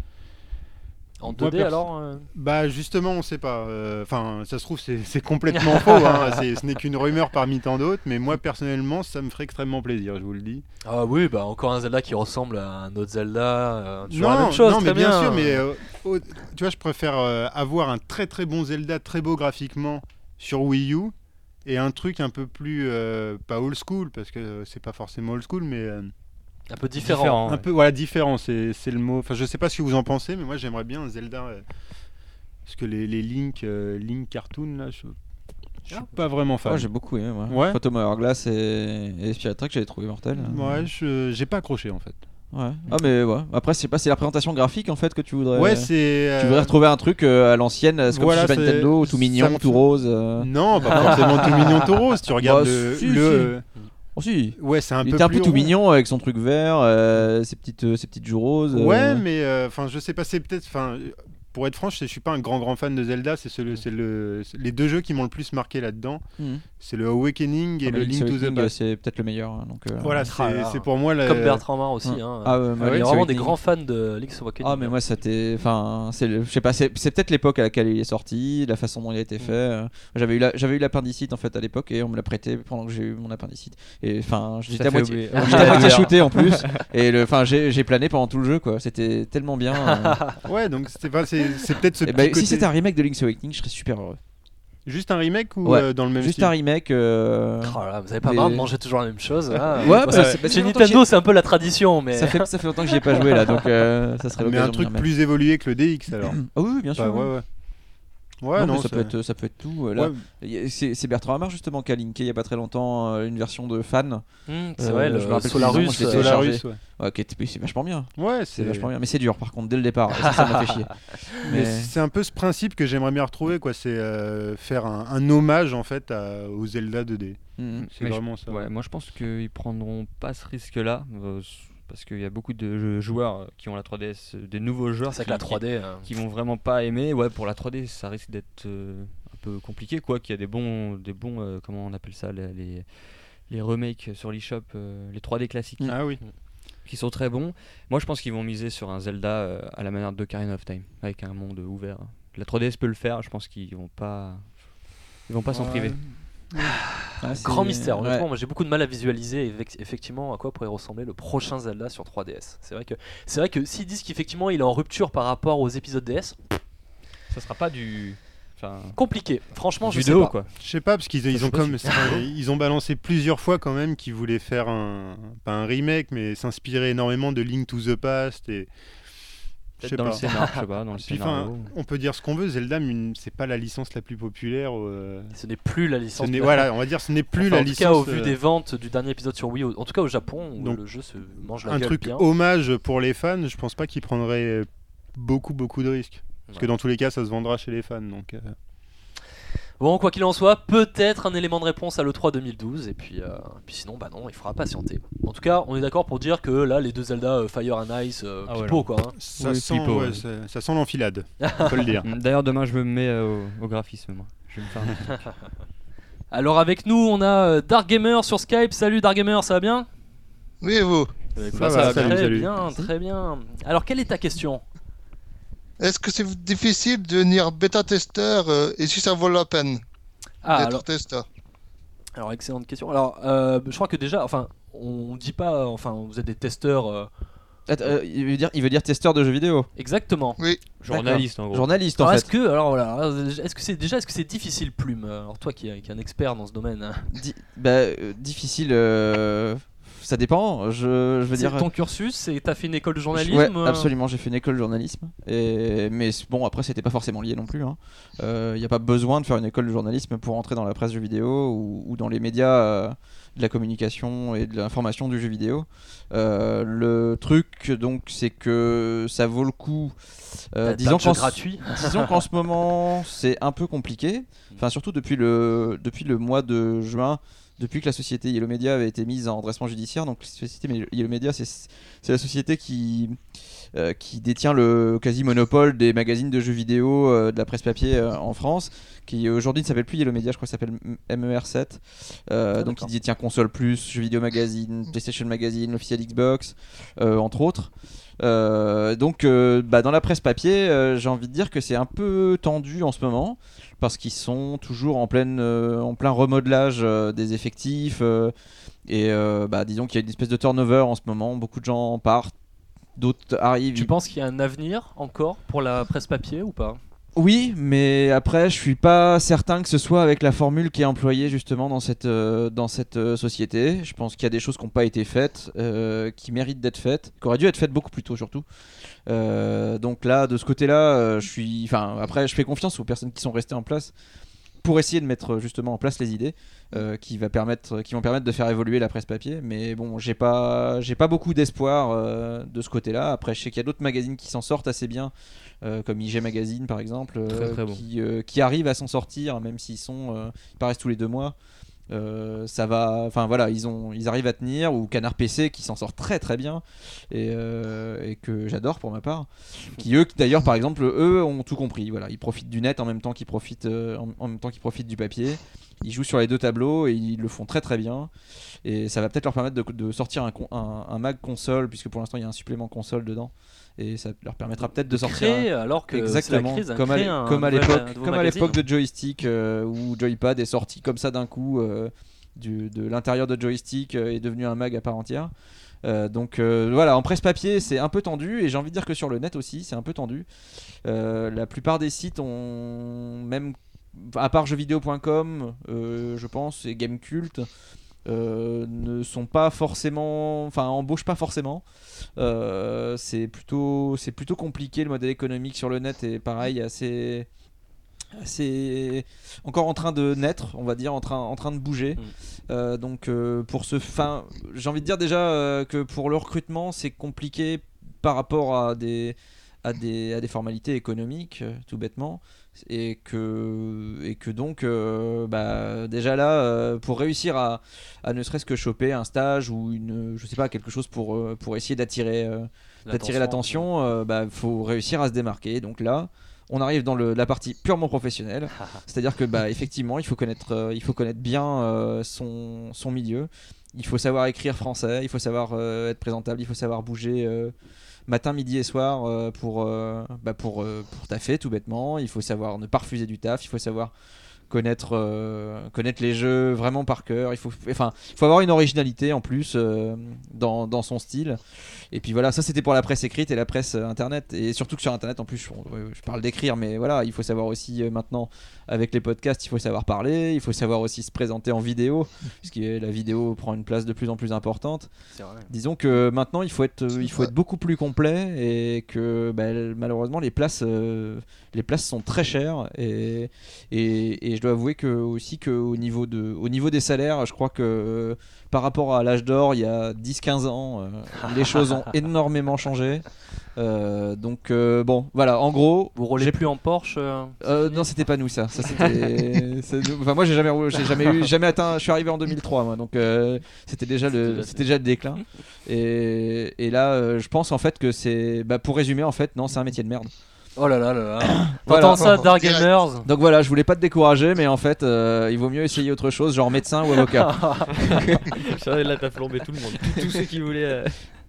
En Moi, deux D perso- alors euh, Bah justement, on sait pas. Euh, Enfin, ça se trouve, c'est c'est complètement faux. Hein. C'est- Ce n'est qu'une rumeur parmi tant d'autres, mais moi personnellement, ça me ferait extrêmement plaisir, je vous le dis. Ah oui, bah encore un Zelda qui ressemble à un autre Zelda. euh, toujours la même chose, non, très mais bien, bien. sûr, mais euh, au- tu vois, je préfère euh, avoir un très très bon Zelda, très beau graphiquement sur Wii U, et un truc un peu plus euh, pas old school, parce que c'est pas forcément old school, mais euh, Un peu différent. Différent. un ouais. peu voilà différent. C'est c'est le mot. Enfin, je sais pas ce que vous en pensez, mais moi j'aimerais bien un Zelda. euh, parce que les, les Link, euh, Link cartoon là, je, je suis Ah. pas vraiment fan. Ouais, j'ai beaucoup aimé. Ouais. Ouais. Phantom Hourglass et, et Spirit Track, j'avais trouvé mortel. Ouais, je j'ai pas accroché en fait. Ouais. Ah mais ouais. Après, c'est pas c'est la présentation graphique en fait que tu voudrais. Ouais, c'est. Tu euh, voudrais retrouver un truc euh, à l'ancienne, c'est comme voilà, Super c'est- Nintendo, tout ça mignon, me tout fait- rose. euh. Non, pas forcément tout mignon, tout rose. Tu regardes Bah, le. si, le- si. euh, Oh si. Ouais, c'est un Il peu était un plus peu tout rond. mignon avec son truc vert, euh, ses petites euh, ses petites joues roses. euh. Ouais, mais enfin, je sais pas, c'est peut-être. Enfin, pour être franc, je, je suis pas un grand grand fan de Zelda. C'est ce- c'est le, c'est les deux jeux qui m'ont le plus marqué là-dedans. Mhm. C'est le Awakening et Ah, le mais Link to the Awakening, Past. c'est peut-être le meilleur. hein, Donc, euh, Voilà, Ah c'est là. c'est pour moi la. Comme Bertrand Mar aussi. Ouais. Hein. Ah ouais, moi, Il y a Link's vraiment des Awakening. grands fans de Link's Awakening. Ah mais moi ça t'est enfin c'est le- je sais pas c'est c'est peut-être l'époque à laquelle il est sorti, la façon dont il a été fait. euh. J'avais eu la j'avais eu l'appendicite en fait à l'époque et on me l'a prêté pendant que j'ai eu mon appendicite et enfin j'étais à fait moitié oublier. j'étais à moitié shooté en plus et le enfin j'ai j'ai plané pendant tout le jeu quoi, c'était tellement bien. euh. Ouais, donc c'est pas- c'est c'est peut-être ce Et petit bah, côté. si c'était un remake de Link's Awakening, je serais super heureux. Juste un remake ou Ouais, euh, dans le même Juste style un remake euh, Oh là, vous avez pas Mais- marre de manger toujours la même chose hein. Ouais, Moi, bah, ça- c'est- bah, ça chez fait longtemps Nintendo, que c'est un peu la tradition, mais. ça fait ça fait longtemps que j'y ai pas joué là donc euh, ça serait Mais l'occasion un de truc m'y remettre. plus évolué que le D X alors. Ah oui, oui, bien sûr. Bah, ouais. ouais, ouais. Ouais, non, non, mais ça, ça- peut être, ça peut être tout. euh, Là, Ouais, Y a- c'est, c'est Bertrand Hamar justement qui a linké il y a pas très longtemps euh, une version de fan. Hmm, c'est Euh, vrai, je le me rappelle plus Solarus. du nom, je l'ai euh, téléchargé. Solarus, ouais. Ouais, qui est- c'est vachement bien. Ouais, C'est vachement bien. Mais c'est dur par contre dès le départ. Et ça, ça m'a fait chier. Mais Mais- c'est un peu ce principe que j'aimerais bien retrouver, quoi. C'est euh, faire un, un hommage en fait à, au Zelda deux D. Mhm. C'est Mais je- vraiment ça. Ouais, moi je pense qu'ils prendront pas ce risque-là euh, parce qu'il y a beaucoup de jeux- joueurs qui ont la trois D S, euh, des nouveaux joueurs C'est qui, que la qui- trois D. euh, qui vont vraiment pas aimer. Ouais, pour la trois D, ça risque d'être euh, un peu compliqué, quoi. Qu'il y a des bons, des bons, euh, comment on appelle ça, les, les, les remakes sur l'eShop, euh, les trois D classiques, Ah oui. qui sont très bons. Moi, je pense qu'ils vont miser sur un Zelda euh, à la manière de Ocarina of Time, avec un monde ouvert. La trois D S peut le faire. Je pense qu'ils vont pas, ils vont pas s'en Ouais. priver. Ah, c'est- Grand mystère, honnêtement, ouais. moi j'ai beaucoup de mal à visualiser effec- effectivement à quoi pourrait ressembler le prochain Zelda sur trois D S. C'est vrai que c'est vrai que s'ils disent qu'effectivement il est en rupture par rapport aux épisodes D S, Ça sera pas du, enfin, compliqué. Franchement, je du sais dos, pas. quoi. Je sais pas parce qu'ils Ça, ils je ont sais pas comme si- c'est- ils ont balancé plusieurs fois quand même qu'ils voulaient faire un pas un remake mais s'inspirer énormément de Link to the Past et je Peut-être sais dans le pas. scénar, je sais pas, dans le Puis, enfin, scénario. on peut dire ce qu'on veut, Zelda, mais une- c'est pas la licence la plus populaire. euh, Ce n'est plus la ce licence. n'est- voilà, on va dire, ce n'est plus Enfin, la en tout licence. cas, au vu euh, des ventes du dernier épisode sur Wii, au- en tout cas au Japon, où Donc, le jeu se mange la un gueule truc bien. hommage pour les fans. Je pense pas qu'ils prendraient euh, beaucoup beaucoup de risques. Parce que Ouais. dans tous les cas, ça se vendra chez les fans. Donc, euh, Bon, quoi qu'il en soit, peut-être un élément de réponse à l'E trois deux mille douze, et puis, euh, puis sinon, bah non, il faudra patienter. En tout cas, on est d'accord pour dire que là, les deux Zelda, euh, Fire and Ice, euh, Ah, pipeau, ouais, quoi. hein. ça, Oui, sent, pipeau, ouais, ouais. ça, ça sent l'enfilade. On peut le dire. Mm, D'ailleurs, demain, je me mets euh, au, au graphisme, moi. Je vais me faire un petit truc. Alors, avec nous, on a euh, Dark Gamer sur Skype. Salut Dark Gamer, ça va bien? Oui, et vous? Eh, Ça bah, va, va salut, très salut. bien, très bien. Alors, quelle est ta question? Est-ce que c'est difficile de devenir bêta-testeur euh, et si ça vaut la peine Ah, d'être alors, testeur? alors, excellente question. Alors, euh, je crois que déjà, enfin, on dit pas, enfin, vous êtes des testeurs. euh, Attends, euh, il veut dire, il veut dire testeur de jeux vidéo. Exactement. Oui. Journaliste, en gros. Journaliste en Alors, fait. est-ce que, alors voilà, est-ce que c'est déjà, est-ce que c'est difficile, Plume? Alors, toi qui, qui es un expert dans ce domaine, hein. Di- bah, euh, difficile. euh, Ça dépend. Je, je veux C'est dire. ton cursus, c'est t'as fait une école de Je- journalisme? Ouais, euh absolument. J'ai fait une école de journalisme. Et... Mais c- bon, après, c'était pas forcément lié non plus. Il n'y a pas besoin de faire une école de journalisme pour entrer dans la presse jeux vidéo ou, ou dans les médias euh, de la communication et de l'information du jeu vidéo. Euh, le truc, donc, c'est que ça vaut le coup. Euh, T'as- disons t'as un jeu qu'en gratuit. disons qu'en ce moment, c'est un peu compliqué. Enfin, surtout depuis le, depuis le mois de juin. Depuis que la société Yellow Media avait été mise en redressement judiciaire, donc la société Yellow Media, c'est c'est la société qui, euh, qui détient le quasi-monopole des magazines de jeux vidéo, euh, de la presse papier euh, en France, qui aujourd'hui ne s'appelle plus Yellow Media, je crois que ça s'appelle M E R sept. Euh, Ah, donc il d'accord. détient Console Plus, Jeux Vidéo Magazine, PlayStation Magazine, l'officiel Xbox, euh, entre autres. Euh, donc euh, bah, dans la presse papier, euh, j'ai envie de dire que c'est un peu tendu en ce moment parce qu'ils sont toujours en, pleine, euh, en plein remodelage euh, des effectifs euh, et euh, bah, disons qu'il y a une espèce de turnover en ce moment, beaucoup de gens partent, d'autres arrivent. Tu ils- penses qu'il y a un avenir encore pour la presse papier ou pas? Oui, mais après je suis pas certain que ce soit avec la formule qui est employée justement dans cette, euh, dans cette euh, société. Je pense qu'il y a des choses qui n'ont pas été faites, euh, qui méritent d'être faites, qui auraient dû être faites beaucoup plus tôt surtout. Euh, donc là, de ce côté-là, euh, je suis. Enfin, après, je fais confiance aux personnes qui sont restées en place pour essayer de mettre justement en place les idées euh, qui, va permettre, qui vont permettre de faire évoluer la presse papier. Mais bon, j'ai pas, j'ai pas beaucoup d'espoir euh, de ce côté-là. Après, je sais qu'il y a d'autres magazines qui s'en sortent assez bien, euh, comme I G Magazine par exemple, euh, Très, très bon. qui, euh, qui arrivent à s'en sortir, même s'ils sont, euh, ils paraissent tous les deux mois. Euh, ça va, enfin voilà, ils ont, ils arrivent à tenir. Ou Canard P C qui s'en sort très très bien et, euh, et que j'adore pour ma part. Qui eux, qui, d'ailleurs, par exemple, eux ont tout compris. Voilà, ils profitent du net en même temps qu'ils profitent, euh, en, en même temps qu'ils profitent du papier. Ils jouent sur les deux tableaux et ils le font très très bien. Et ça va peut-être leur permettre de, de sortir un, con- un, un mag console, puisque pour l'instant il y a un supplément console dedans. Et ça leur permettra peut-être de sortir. Créer, alors que Exactement, c'est la crise, hein, comme à, créer l'é- un comme à nouvel- l'époque, un nouveau comme à magazine. l'époque de Joystick euh, où Joypad est sorti comme ça d'un coup euh, du, de l'intérieur de Joystick euh, est devenu un mag à part entière. Euh, donc euh, voilà, en presse papier c'est un peu tendu et j'ai envie de dire que sur le net aussi c'est un peu tendu. Euh, la plupart des sites ont même, à part jeuxvideo point com, euh, je pense, et Gamecult. Euh, ne sont pas forcément, enfin embauchent pas forcément. Euh, c'est plutôt, c'est plutôt compliqué. Le modèle économique sur le net est pareil, assez, c'est encore en train de naître, on va dire, en train, en train de bouger. Mm. Euh, donc euh, pour ce fin, j'ai envie de dire déjà euh, que pour le recrutement, c'est compliqué par rapport à des, à des, à des formalités économiques, euh, tout bêtement. Et que, et que donc, euh, bah, déjà là, euh, pour réussir à, à ne serait-ce que choper un stage ou une, je sais pas, quelque chose pour, euh, pour essayer d'attirer, euh, d'attirer l'attention, il euh, bah, faut réussir à se démarquer. Donc là, on arrive dans le, la partie purement professionnelle, c'est-à-dire que bah, effectivement, il faut connaître, euh, il faut connaître bien euh, son, son milieu. Il faut savoir écrire français, il faut savoir euh, être présentable, il faut savoir bouger euh, matin, midi et soir euh, pour, euh, bah, pour, euh, pour taffer tout bêtement. Il faut savoir ne pas refuser du taf, il faut savoir connaître, euh, connaître les jeux vraiment par cœur. Il faut, enfin, il faut avoir une originalité en plus euh, dans, dans son style. Et puis voilà, ça c'était pour la presse écrite et la presse euh, internet. Et surtout que sur internet, en plus, je, je parle d'écrire, mais voilà, il faut savoir aussi euh, maintenant, avec les podcasts, il faut savoir parler, il faut savoir aussi se présenter en vidéo, puisque la vidéo prend une place de plus en plus importante. C'est vrai. Disons que maintenant, il faut être, euh, il faut être beaucoup plus complet et que bah, malheureusement, les places, euh, les places sont très chères. Et, et, et je dois avouer que, aussi qu'au niveau, de, au niveau des salaires, je crois que euh, par rapport à l'âge d'or, il y a dix quinze ans, euh, les choses ont énormément changé. Euh, donc euh, bon, voilà, en gros, Vous roulez j'ai plus en Porsche euh, euh, non, c'était pas nous ça. Ça c'était. c'est nous. Enfin, moi, j'ai jamais, roulé- j'ai jamais eu, jamais atteint. Je suis arrivé en deux mille trois, moi, donc euh, c'était déjà le, déjà- c'était déjà le déclin. Et, et là, euh, je pense en fait que c'est, bah, pour résumer, en fait, non, c'est un métier de merde. Oh là là là là. Voilà. T'entends ça, Dark Direct. Gamers? Donc voilà, je voulais pas te décourager, mais en fait, euh, il vaut mieux essayer autre chose, genre médecin ou avocat. Ça, là, t'as flambé tout le monde. Tous- Tous ceux qui voulaient. euh,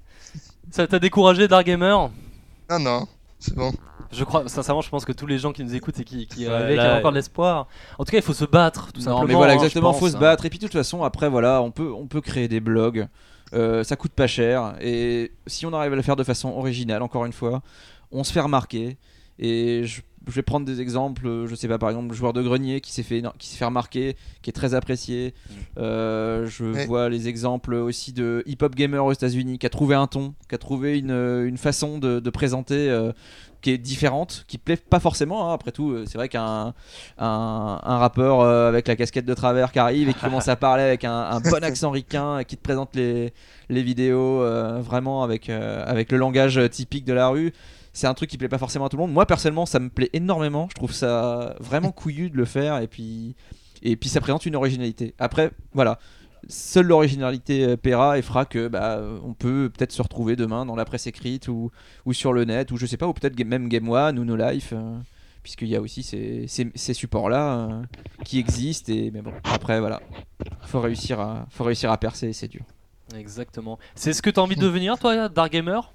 Ça t'a découragé, Dark Gamer? Non, non, c'est bon. Je crois, sincèrement, je pense que tous les gens qui nous écoutent et qui, qui Ouais, rêvaient, qui là, ont encore de l'espoir. En tout cas, il faut se battre, tout Non, simplement. mais voilà, hein, exactement, je faut pense, se hein. battre. Et puis de toute façon, après, voilà, on peut, on peut créer des blogs. Euh, ça coûte pas cher. Et si on arrive à le faire de façon originale, encore une fois, on se fait remarquer. Et je, je vais prendre des exemples. Je sais pas, par exemple, le joueur de grenier qui s'est fait, qui s'est fait remarquer, qui est très apprécié. Euh, je Ouais. vois les exemples aussi de Hip Hop Gamer aux États-Unis qui a trouvé un ton, qui a trouvé une, une façon de, de présenter. Euh, qui est différente, qui plaît pas forcément, hein. Après tout, euh, c'est vrai qu'un un, un rappeur euh, avec la casquette de travers qui arrive et qui commence à parler avec un, un bon accent ricain et qui te présente les, les vidéos euh, vraiment avec, euh, avec le langage typique de la rue, c'est un truc qui plaît pas forcément à tout le monde. Moi personnellement, ça me plaît énormément, je trouve ça vraiment couillu de le faire et puis, et puis ça présente une originalité. Après, voilà. Seule l'originalité euh, paiera et fera que bah, euh, on peut peut-être se retrouver demain dans la presse écrite ou, ou sur le net ou je sais pas, ou peut-être ga- même Game One ou No Life, euh, puisqu'il y a aussi ces, ces, ces supports-là euh, qui existent. Et, mais bon, après voilà, faut réussir à, faut réussir à percer et c'est dur. Exactement. C'est ce que t'as envie de devenir, toi, Dark Gamer?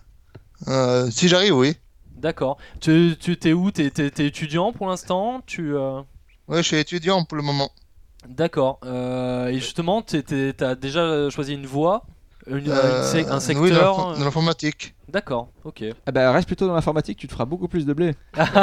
Euh, si j'arrive, oui. D'accord. Tu, tu t'es où? T'es, t'es- t'es étudiant pour l'instant? Tu. euh, Ouais, je suis étudiant pour le moment. D'accord. Euh, et justement, t'es- t'es- t'as déjà choisi une voie, une- Euh, une sec- un oui, secteur. dans l'info- dans l'informatique. D'accord. Ok. Ah bah reste plutôt dans l'informatique, tu te feras beaucoup plus de blé.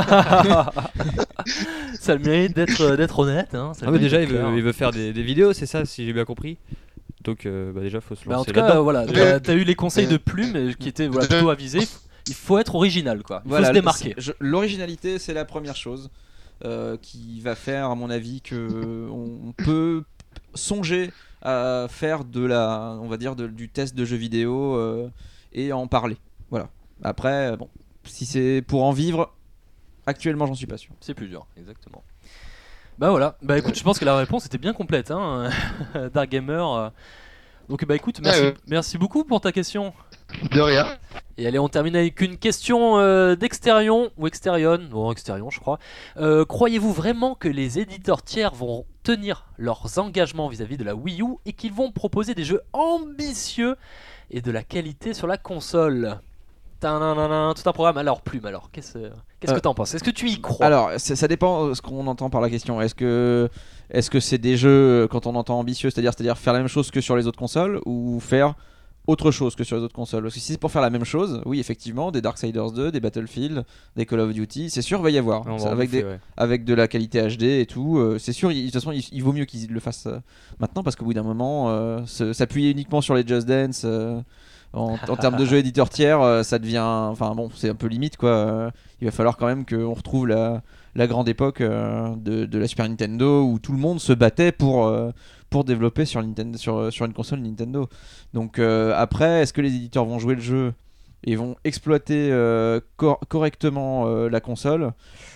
Ça le mérite d'être d'être honnête. Hein. Ça le Ah, mais mérite déjà, il d'être clair. veut, il veut faire des, des vidéos, c'est ça, si j'ai bien compris. Donc, euh, bah, déjà, faut se Bah, en lancer tout cas, là-dedans. euh, voilà, Mais- t'as, t'as eu les conseils mais- de Plume euh, qui étaient voilà, Mais- plutôt avisés. Il faut être original, quoi. Il Voilà, faut se démarquer. c'est- je- l'originalité, c'est la première chose euh, qui va faire, à mon avis, que on peut songer à faire de la, on va dire, de- du test de jeux vidéo euh, et en parler. Voilà. Après, bon, si c'est pour en vivre, actuellement, j'en suis pas sûr. C'est plus dur, exactement. Bah voilà. Bah écoute, je pense que la réponse était bien complète, hein. Dark Gamer. euh. Donc bah écoute, merci, Ah ouais. merci beaucoup pour ta question. De rien. Et allez, on termine avec une question euh, d'Exterion ou Exterion, bon Exterion je crois. Euh, croyez-vous vraiment que les éditeurs tiers vont tenir leurs engagements vis-à-vis de la Wii U et qu'ils vont proposer des jeux ambitieux et de la qualité sur la console? Tadadadada, tout un programme. Alors Plume, alors qu'est-ce, qu'est-ce que Euh, t'en penses? Est-ce que tu y crois? Alors, ça, ça dépend de ce qu'on entend par la question. Est-ce que, est-ce que c'est des jeux, quand on entend ambitieux, c'est-à-dire, c'est-à-dire faire la même chose que sur les autres consoles ou faire autre chose que sur les autres consoles? Parce que si c'est pour faire la même chose, oui, effectivement, des Darksiders deux, des Battlefield, des Call of Duty, c'est sûr, il va y avoir. On va Ça, en avec, bouffer, des, ouais. avec de la qualité H D et tout, euh, c'est sûr, il- de toute façon, il, il vaut mieux qu'ils le fassent euh, maintenant parce qu'au bout d'un moment, euh, se- s'appuyer uniquement sur les Just Dance. euh, En, en termes de jeux éditeurs tiers, euh, ça devient. Enfin bon, c'est un peu limite quoi. Euh, il va falloir quand même qu'on retrouve la, la grande époque euh, de, de la Super Nintendo où tout le monde se battait pour, euh, pour développer sur, Nintendo, sur, sur une console Nintendo. Donc euh, après, est-ce que les éditeurs vont jouer le jeu et vont exploiter euh, cor- correctement euh, la console?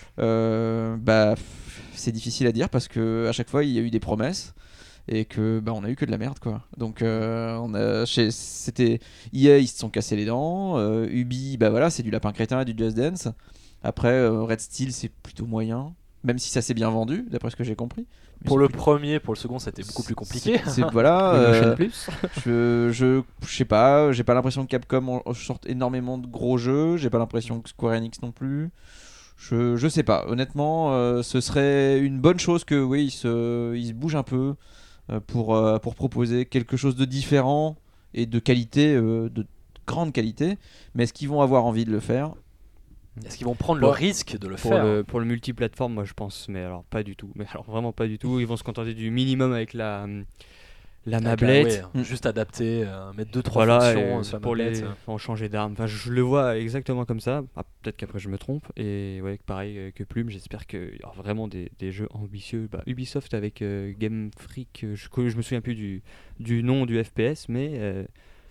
euh, bah, c'est difficile à dire parce qu'à chaque fois, il y a eu des promesses. Et que bah on a eu que de la merde quoi. Donc euh, on a chez, c'était E A, ils se sont cassés les dents, euh, Ubi bah voilà, c'est du lapin crétin et du Just Dance. Après euh, Red Steel c'est plutôt moyen, même si ça s'est bien vendu d'après ce que j'ai compris. Mais Pour c'est le plus- premier, pour le second, c'était beaucoup plus compliqué. c'est, c'est- voilà, Le Motion euh, Plus. je je je sais pas, j'ai pas l'impression que Capcom en- en sorte énormément de gros jeux, j'ai pas l'impression que Square Enix non plus. Je, je sais pas, honnêtement, euh, ce serait une bonne chose que oui, ils se ils se bougent un peu. Euh, pour, euh, pour proposer quelque chose de différent et de qualité, euh, de grande qualité. Mais est-ce qu'ils vont avoir envie de le faire? Est-ce qu'ils vont prendre le Pour- risque de le Pour faire? le, pour le multiplateforme, moi je pense, mais alors pas du tout. Mais alors vraiment pas du tout. Ils vont se contenter du minimum avec la, la Avec la- mablette. ouais, Mm. juste adapter, euh, mettre deux trois Voilà, fonctions et sur la pour les mablette. en changer d'arme. Enfin, je le vois exactement comme ça. Ah, peut-être qu'après je me trompe. Et ouais, pareil euh, que Plume, j'espère qu'il y aura vraiment des, des jeux ambitieux. Bah, Ubisoft avec euh, Game Freak, euh, je, je me souviens plus du, du nom du F P S, mais euh,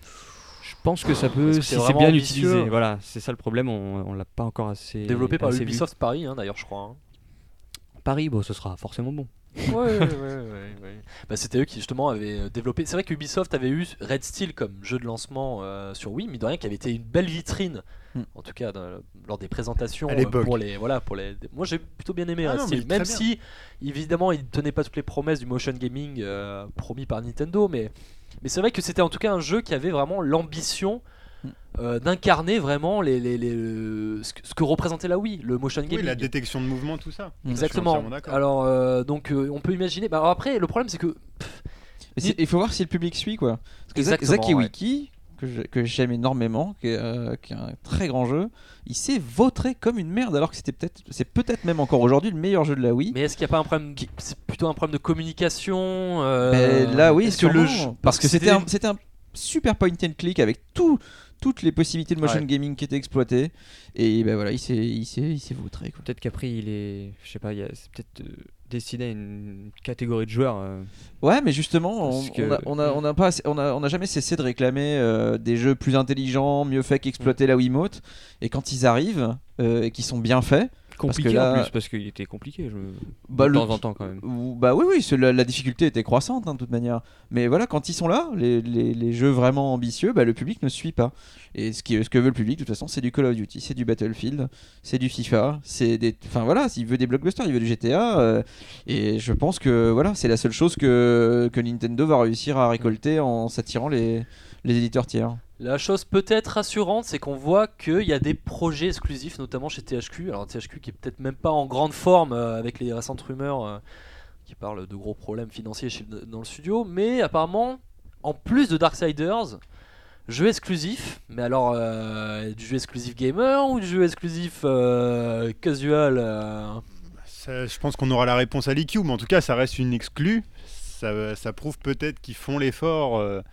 je pense que ça peut, Est-ce que si c'est c'est vraiment bien ambitieux utilisé. Voilà, c'est ça le problème. On, on l'a pas encore assez Développé par assez vu. Ubisoft Paris, hein, d'ailleurs, je crois. hein. Paris, bon, ce sera forcément bon. Ouais, ouais, ouais, ouais, ouais. Bah, c'était eux qui justement avaient euh, développé. C'est vrai que Ubisoft avait eu Red Steel comme jeu de lancement euh, sur Wii, mais de rien, qui avait été une belle vitrine, Mm. en tout cas dans- lors des présentations À euh, l'époque. pour les voilà pour les. Moi j'ai plutôt bien aimé Ah Red non, Steel, mais même très si évidemment il tenait pas toutes les promesses du motion gaming euh, promis par Nintendo, mais mais c'est vrai que c'était en tout cas un jeu qui avait vraiment l'ambition euh, d'incarner vraiment les, les, les, le- ce, que, ce que représentait la Wii, le motion gaming. Oui, la détection de mouvement, tout ça. Je suis Exactement. entièrement d'accord. Alors euh, donc euh, on peut imaginer. Bah, alors après le problème c'est que Mais c'est- il faut voir si le public suit quoi. Parce que Zack- Exactement, Zack ouais. Wiki, que je- que j'aime énormément, qui est, euh, qui est un très grand jeu, il s'est vautré comme une merde alors que c'était peut-être, c'est peut-être même encore aujourd'hui le meilleur jeu de la Wii. mais est-ce qu'il n'y a pas un problème qui- c'est plutôt un problème de communication euh, Mais là oui, est-ce que le sûrement, jeu parce que c'était c'était un, c'était un super point and click avec tout, toutes les possibilités de motion Ouais. gaming qui étaient exploitées et ben voilà, il s'est, il s'est, il s'est vautré quoi. Peut-être qu'après il est, je sais pas, il y a- c'est peut-être euh, destiné à une catégorie de joueurs. euh, Ouais, mais justement, on Parce que- on a, on a, on a pas, assez- on a, on a jamais cessé de réclamer euh, des jeux plus intelligents, mieux faits qu'exploiter la Wiimote. Et quand ils arrivent euh, et qu'ils sont bien faits, compliqué là- en plus parce qu'il était compliqué. Je... bah, de le- temps en temps quand même. ou- bah oui, oui, c'est la, la difficulté était croissante hein, de toute manière. Mais voilà, quand ils sont là, les, les, les jeux vraiment ambitieux, bah, le public ne suit pas. Et ce, qui, ce que veut le public, de toute façon, c'est du Call of Duty, c'est du Battlefield, c'est du FIFA, c'est des, enfin voilà, s'il veut des blockbusters, il veut du G T A. euh, et je pense que voilà, c'est la seule chose que, que Nintendo va réussir à récolter en s'attirant les, les éditeurs tiers. La chose peut-être rassurante, c'est qu'on voit qu'il y a des projets exclusifs, notamment chez T H Q. Alors T H Q qui est peut-être même pas en grande forme euh, avec les récentes rumeurs euh, qui parlent de gros problèmes financiers chez le- dans le studio, mais apparemment, en plus de Darksiders, jeu exclusif. Mais alors, euh, du jeu exclusif gamer ou du jeu exclusif euh, casual euh, Ça, je pense qu'on aura la réponse à l'E Q, mais en tout cas, ça reste une exclue. Ça, ça prouve peut-être qu'ils font l'effort euh,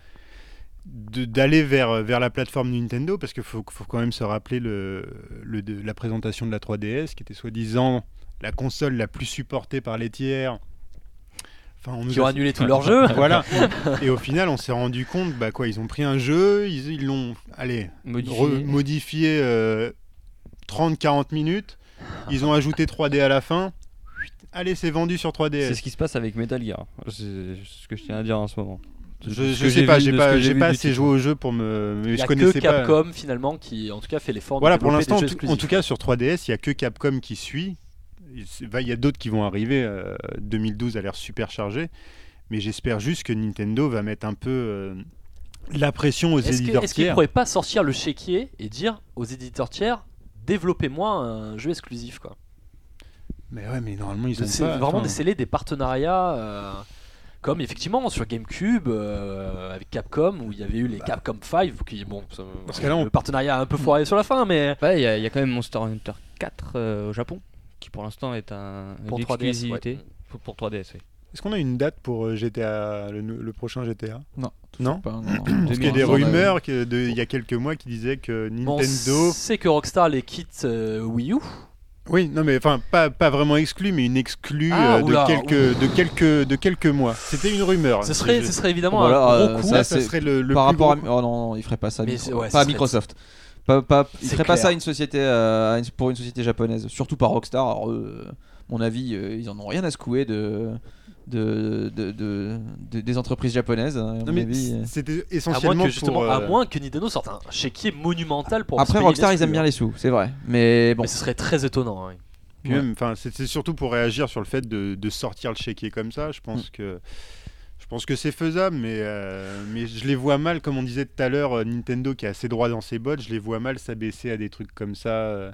de- d'aller vers, vers la plateforme Nintendo, parce qu'il faut, faut quand même se rappeler le, le- de, la présentation de la trois D S, qui était soi-disant la console la plus supportée par les tiers. Enfin, on nous qui ont a- annulé tous leurs jeux. Voilà. Et au final, on s'est rendu compte, bah quoi, ils ont pris un jeu, ils ils l'ont, allez, Modifié. re- modifié euh, trente à quarante minutes. Ils ont ajouté trois D à la fin. Allez, c'est vendu sur trois D C'est S. ce qui se passe avec Metal Gear. C'est ce que je tiens à dire en ce moment. Je, De ce je que sais j'ai pas, vu- j'ai de ce pas, que j'ai vu pas du assez titre. joué au jeu pour me. Mais Il y je a connaissais que pas. Capcom finalement qui, en tout cas, fait l'effort Voilà, de pour développer l'instant, des en jeux tout, en exclusifs. tout cas sur trois D S, il y a que Capcom qui suit. Il c'est- va- il y a d'autres qui vont arriver. euh, deux mille douze a l'air super chargé, mais j'espère juste que Nintendo va mettre un peu euh, la pression aux Est-ce que- éditeurs est-ce qu'ils tiers. pourraient pas sortir le chéquier et dire aux éditeurs tiers, développez-moi un jeu exclusif quoi. Mais ouais, mais normalement ils De- ont C'est pas. vraiment enfin, déceler des partenariats euh, comme effectivement sur GameCube euh, avec Capcom où il y avait eu les Capcom cinq qui bon ça- Dans ce cas-là, on- le partenariat a un peu foiré sur la fin mais Ouais, il y, a- il y a quand même Monster Hunter quatre euh, au Japon, qui pour l'instant est un, Pour une trois D S, exclusivité. ouais. Pour, pour trois D S, oui. Est-ce qu'on a une date pour euh, G T A, le, nou- le prochain G T A? Non, Non. pas, non, non. Parce qu'il y a des On a- rumeurs que de- il y a quelques mois qui disaient que bon, Nintendo. c'est que Rockstar les quitte euh, Wii U Oui, non mais enfin pas, pas vraiment exclu, mais une exclue Ah, euh, oula, de, quelques, de, quelques, de quelques mois. C'était une rumeur. Ce serait, Je- ce serait évidemment Voilà, un euh, gros coup. Là, ça, ça c'est- serait le, le Par plus rapport à. gros- Oh non, non, il ferait pas ça. à Mais Micro- c'est- ouais, pas à ce serait- Microsoft. Pas, pas, il C'est ferait pas clair. ça à une société, euh, à une- pour une société japonaise. Surtout pas Rockstar. Alors, eux, euh, mon avis, euh, ils en ont rien à secouer de, de, de, de- de- des entreprises japonaises. hein, à Non mon mais avis. c- c'était À moins essentiellement que justement, pour. euh, à moins que Nintendo sorte un chéquier monumental pour. se Après, payer Rockstar, les ils aiment exclus, bien hein. les sous, c'est vrai. Mais bon. Mais ce serait très étonnant. hein. Puis Ouais. même, enfin, c'est c'est surtout pour réagir sur le fait de, de sortir le chéquier comme ça. Je pense que je pense que c'est faisable, mais euh, mais je les vois mal, comme on disait tout à l'heure, euh, Nintendo qui a assez droit dans ses bottes, je les vois mal s'abaisser à des trucs comme ça. euh.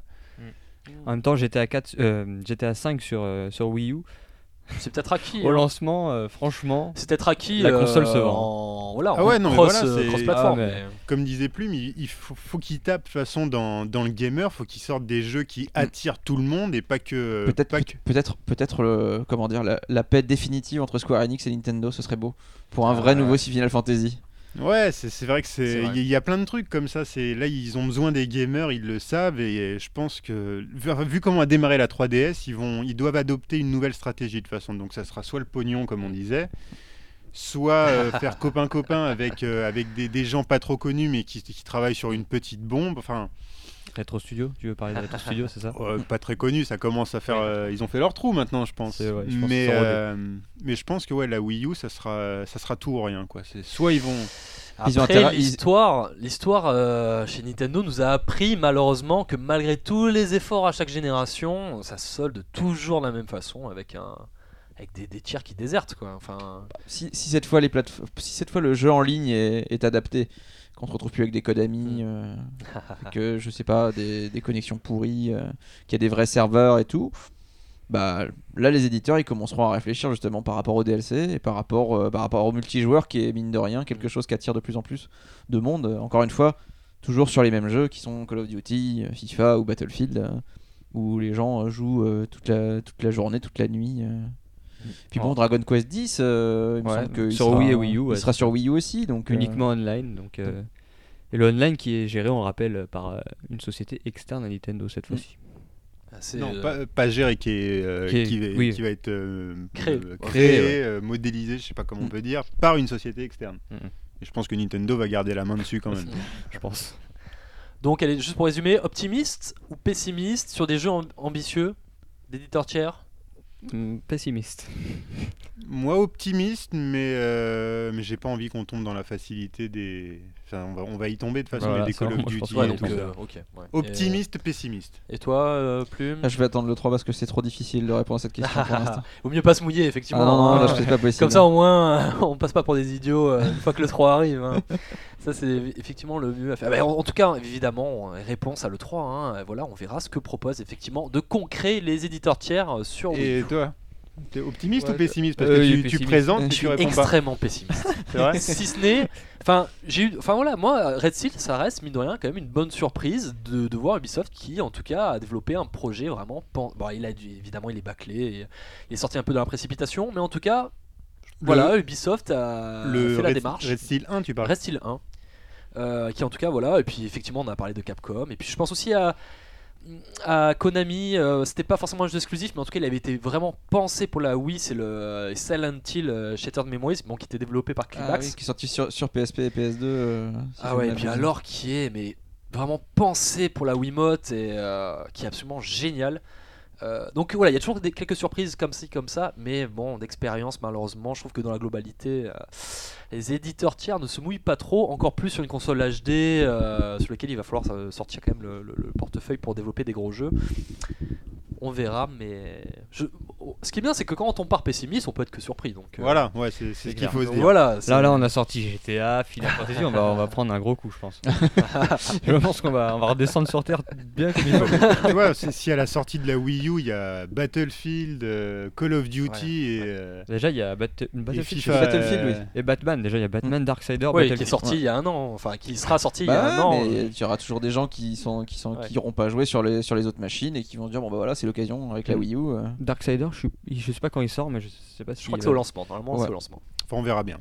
En même temps, G T A quatre, euh, G T A cinq sur, euh, sur Wii U. C'est peut-être acquis. Au hein. lancement, euh, franchement, C'est peut-être acquis. La console euh, se vend. En... Voilà, Ah en ouais, non, mais cross, voilà, euh, c'est- cross-platform. Ah, mais- mais- Comme disait Plume, il, il faut, faut qu'ils tapent de toute façon dans, dans le gamer, faut qu'ils sortent des jeux qui attirent tout le monde et pas que. Peut-être, pas peut- peut-être, peut-être le, comment dire, la, la paix définitive entre Square Enix et Nintendo, ce serait beau pour un vrai Ah, nouveau Final Fantasy. Ouais, c'est c'est vrai que C'est c'est. vrai. Il y, y a plein de trucs comme ça. C'est là, ils ont besoin des gamers, ils le savent, et je pense que vu, vu comment a démarré la trois D S, ils vont, ils doivent adopter une nouvelle stratégie de toute façon. Donc ça sera soit le pognon, comme on disait, soit euh, faire copain copain avec euh, avec des, des gens pas trop connus mais qui, qui travaillent sur une petite bombe. Enfin, Retro Studio, tu veux parler de Retro Studio, c'est ça? euh, pas très connus. Ça commence à faire. euh, ils ont fait leur trou maintenant, je pense. C'est- ouais, je pense mais qu'ils sont rodés. euh, mais je pense que ouais, la Wii U, ça sera ça sera tout ou rien quoi. C'est soit ils vont. Ils ont Après, intérêt- ils- l'histoire, l'histoire euh, chez Nintendo nous a appris malheureusement que malgré tous les efforts à chaque génération, ça se solde toujours de la même façon avec un, avec des, des tiers qui désertent quoi. Enfin, Si, si cette fois les plateformes, si cette fois le jeu en ligne est, est adapté, qu'on se retrouve plus avec des codes amis, euh, que je sais pas, des, des connexions pourries, euh, qu'il y a des vrais serveurs et tout, bah là les éditeurs ils commenceront à réfléchir justement par rapport au D L C et par rapport, euh, par rapport au multijoueur qui est mine de rien quelque chose qui attire de plus en plus de monde. Euh, Encore une fois, toujours sur les mêmes jeux qui sont Call of Duty, euh, FIFA ou Battlefield, euh, où les gens euh, jouent euh, toute la toute la journée, toute la nuit. euh. Puis bon, Ouais. Dragon Quest dix, euh, il me Ouais, semble que il sur sera- Wii et Wii U, il ouais, sera c'est sur ça. Wii U aussi, donc euh, Uniquement online. Donc, euh, et le online qui est géré, on rappelle, par euh, une société externe à Nintendo cette fois-ci. c'est, Non, euh, pas, pas géré, qui, est, euh, Qui est- qui, va, oui. qui va être euh, Créé. euh, Créé, créé, ouais. euh, modélisé, je sais pas comment on Mm. peut dire, par une société externe. Mm, mm. Et je pense que Nintendo va garder la main dessus quand même. Je pense. Donc, allez, juste pour résumer, optimiste ou pessimiste sur des jeux amb- ambitieux d'éditeurs tiers. Hmm, pessimiste. Moi optimiste, mais, euh, mais j'ai pas envie qu'on tombe dans la facilité des. Enfin, on va, on va y tomber de toute façon, Voilà, mais des ça, Call of moi, je pense Duty pas Ouais, et donc, tout ça. euh, ok. ouais. Optimiste, pessimiste. Et, et toi, euh, Plume là, je vais attendre le trois parce que c'est trop difficile de répondre à cette question pour l'instant. Vaut mieux pas se mouiller, Ah effectivement. non, non, hein. là, je sais pas possible. Comme ça, au moins, on passe pas pour des idiots euh, une fois que le trois arrive. hein. Ça, c'est effectivement le mieux à faire. Bah, en, en tout cas, évidemment, réponse à le trois. Hein, voilà, on verra ce que proposent effectivement de concret les éditeurs tiers euh, sur Wii U. Et toi T'es optimiste Ouais, ou pessimiste? Parce euh, que oui, tu, tu pessimiste. présentes Je et suis tu réponds pas. Extrêmement pessimiste. C'est vrai. si ce n'est, enfin, j'ai eu, enfin voilà, moi, Red Steel, ça reste mine de rien quand même une bonne surprise de, de voir Ubisoft qui, en tout cas, a développé un projet vraiment. Pan... Bon, il a dû, évidemment, il est bâclé, et il est sorti un peu dans la précipitation, mais en tout cas, Le- voilà, Ubisoft a Le fait la Red, démarche. Red Steel un, tu parles. Red Steel un, euh, qui en tout cas voilà, et puis effectivement on a parlé de Capcom, et puis je pense aussi à, à Konami, euh, c'était pas forcément un jeu exclusif, mais en tout cas il avait été vraiment pensé pour la Wii, c'est le euh, Silent Hill euh, Shattered Memories, bon, qui était développé par Ah Climax. oui, qui est sorti sur, sur P S P et P S deux. euh, si Ah je ouais, me et puis rappelle. alors qui est mais vraiment pensé pour la Wiimote et euh, qui est absolument génial. Euh, donc voilà, il y a toujours des, quelques surprises comme ci comme ça, mais bon, d'expérience malheureusement, je trouve que dans la globalité, euh, les éditeurs tiers ne se mouillent pas trop, encore plus sur une console H D euh, sur laquelle il va falloir euh, sortir quand même le, le- le portefeuille pour développer des gros jeux. On verra, mais je... ce qui est bien, c'est que quand on part pessimiste, on peut être que surpris. Donc euh, Voilà, ouais, c'est c'est ce qu'il clair. faut se donc dire. voilà. c'est- Là, là, on a sorti G T A, Final Fantasy, on va, on va prendre un gros coup, je pense. je pense qu'on va, on va redescendre sur Terre bien comme il faut. Tu vois, c'est- si à la sortie de la Wii U, il y a Battlefield, euh, Call of Duty et, euh, Déjà, il y a Bat- et Battlefield FIFA. Battlefield, oui. euh, et Batman. Déjà, il y a Batman Darksider. Ouais, qui est Battlefield. sorti Ouais. il y a un an, enfin qui sera sorti il y a Bah un an. mais euh. il y aura toujours des gens qui sont qui sont Ouais. qui n'auront pas joué sur les sur les autres machines et qui vont se dire bon bah voilà c'est l'occasion avec la Mm. Wii U. euh. Darksider, je, suis... je sais pas quand il sort, mais je sais pas si. Je crois que c'est au lancement, normalement Ouais. c'est au lancement. Enfin, on verra bien.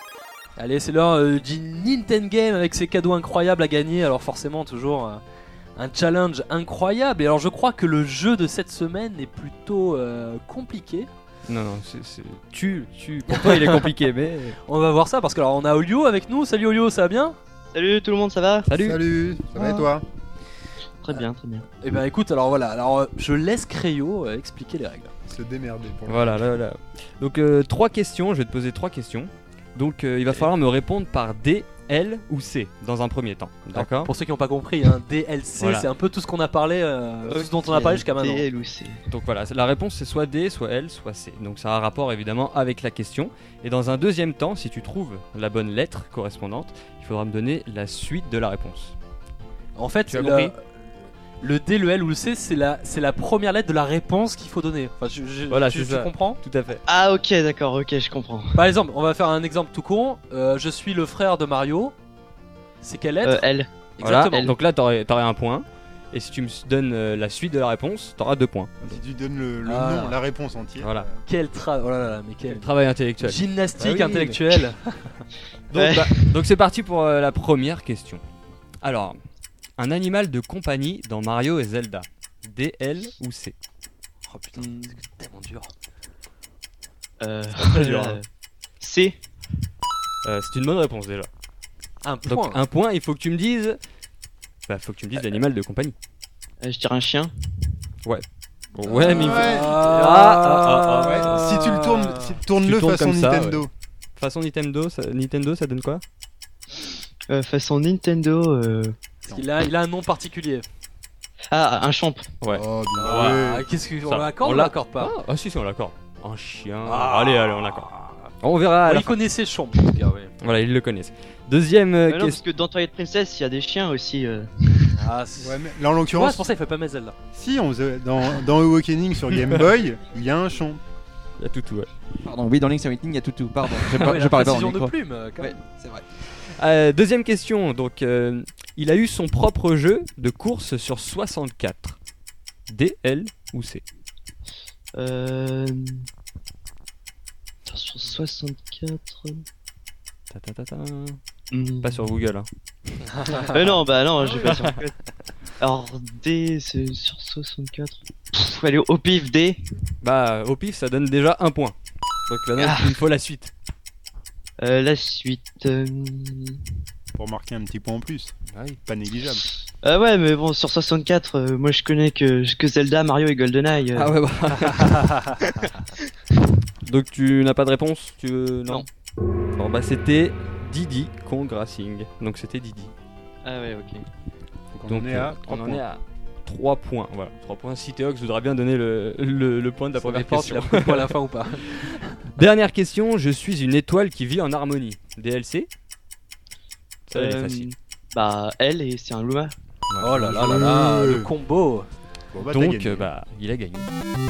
Allez, c'est l'heure euh, du Nintendo Game avec ses cadeaux incroyables à gagner. Alors forcément, toujours, euh, un challenge incroyable. Et alors je crois que le jeu de cette semaine est plutôt euh, compliqué. Non, non, c'est, c'est... Tu, tu... Pour toi, il est compliqué, mais... On va voir ça parce que alors on a Olio avec nous. Salut Olio, ça va bien? Salut tout le monde, ça va? Salut. Salut, ça va Ah. et toi? Très bien, très bien. Eh ben écoute, alors voilà, alors euh, je laisse Créo euh, expliquer les règles. Se démerder pour le Voilà, là, là. Donc, euh, trois questions, je vais te poser trois questions. Donc, euh, il va falloir me répondre par D, L ou C, dans un premier temps. D'accord? Pour ceux qui n'ont pas compris, hein, D L C, Voilà. c'est un peu tout ce qu'on a parlé, euh, tout ce dont on a parlé jusqu'à maintenant. D L ou C. Donc voilà, la réponse c'est soit D, soit L, soit C. Donc ça a un rapport évidemment avec la question. Et dans un deuxième temps, si tu trouves la bonne lettre correspondante, il faudra me donner la suite de la réponse. En fait, Tu as le, compris le D, le L ou le C, c'est la, c'est la première lettre de la réponse qu'il faut donner. Enfin, je, je- Voilà, tu, c'est tu ça. comprends? Tout à fait. Ah ok, d'accord, ok, je comprends. Par exemple, on va faire un exemple tout con. Euh, je suis le frère de Mario. C'est quelle lettre? Euh, L. Voilà. Exactement. L. Donc là, t'aurais, t'aurais un point. Et si tu me donnes euh, la suite de la réponse, t'auras deux points. Si tu donnes le, le Ah. nom, la réponse entière. Voilà. Quel tra... Oh là là, mais quel... Travail intellectuel. Gymnastique Ah oui, intellectuelle. Donc, Ouais. bah, donc c'est parti pour euh, la première question. Alors, un animal de compagnie dans Mario et Zelda. D, L ou C? Oh putain, c'est tellement dur. Euh, très dur, euh, hein. C. Euh, C'est une bonne réponse déjà. Un Donc point. un point, il faut que tu me dises. Bah, faut que tu me dises l'animal de compagnie. Euh, je dirais un chien. Ouais, mais il faut- Ouais. Ah, ah, ah, Ouais, si tu le tournes, si, tourne-le Tu tournes façon comme ça, Nintendo. façon Nintendo, ça, Nintendo, ça donne quoi? Euh, façon Nintendo. Euh... Parce qu'il a, il a un nom particulier. Ah, un champ. Ouais. Oh, bien Ah, joué. qu'est-ce que Ça, on l'accorde on ou on l'a- l'accorde pas? Ah, ah, si, si, on l'accorde. Un chien. Ah. Allez, allez, on l'accorde. On verra. à Ouais, la il fin. connaissait Champ, en tout cas, ouais. Voilà, ils le connaissent. Deuxième euh, Euh, non, parce question. que dans Twilight Princess, il y a des chiens aussi. euh. Ah, c'est... Ouais, mais là en Ouais, l'occurrence, c'est pour ça qu'il fait pas mettre Zelda. si on faisait- dans, dans Awakening sur Game Boy, il y a un champ. Il y a tout, tout, ouais. Pardon, oui, dans Link's Awakening, il y a tout tout. Pardon, je, Ah par- ouais, je la parlais pas dans précision le de micro. plume, euh, quand Ouais, même. c'est vrai. Euh, deuxième question. Donc, euh, il a eu son propre jeu de course sur soixante-quatre. D, L ou C? Euh... Sur soixante-quatre. Ta, ta, ta, ta. Hmm. Pas sur Google. Hein. Euh, non, bah non, j'ai pas sur Alors, D, c'est sur soixante-quatre. Pff, allez, au pif, D. Bah, au pif, ça donne déjà un point. Donc là, Ah. il faut la suite. Euh, la suite. Euh... Pour marquer un petit point en plus. Pas négligeable. Ah ouais, mais bon, sur soixante-quatre, euh, moi je connais que, que Zelda, Mario et GoldenEye. euh. Ah ouais, bah. Donc tu n'as pas de réponse? Tu veux... Non. Bon, bah, c'était Diddy Kong Racing. Donc c'était Diddy. Ah ouais, ok. Donc on Donc en est euh, à trois on en points. est à trois points. Voilà, trois points. Si Théox voudra bien donner le, le, le point de la Ça première dépend s'il question. a pris le point à la fin ou pas. Dernière question. Je suis une étoile qui vit en harmonie. D L C? Ça, elle est Euh, facile. Bah, elle, et c'est un Luma. Oh là là là là, Euh. le combo. Bon, bah, t'as Donc, gagné. euh, bah, il a gagné.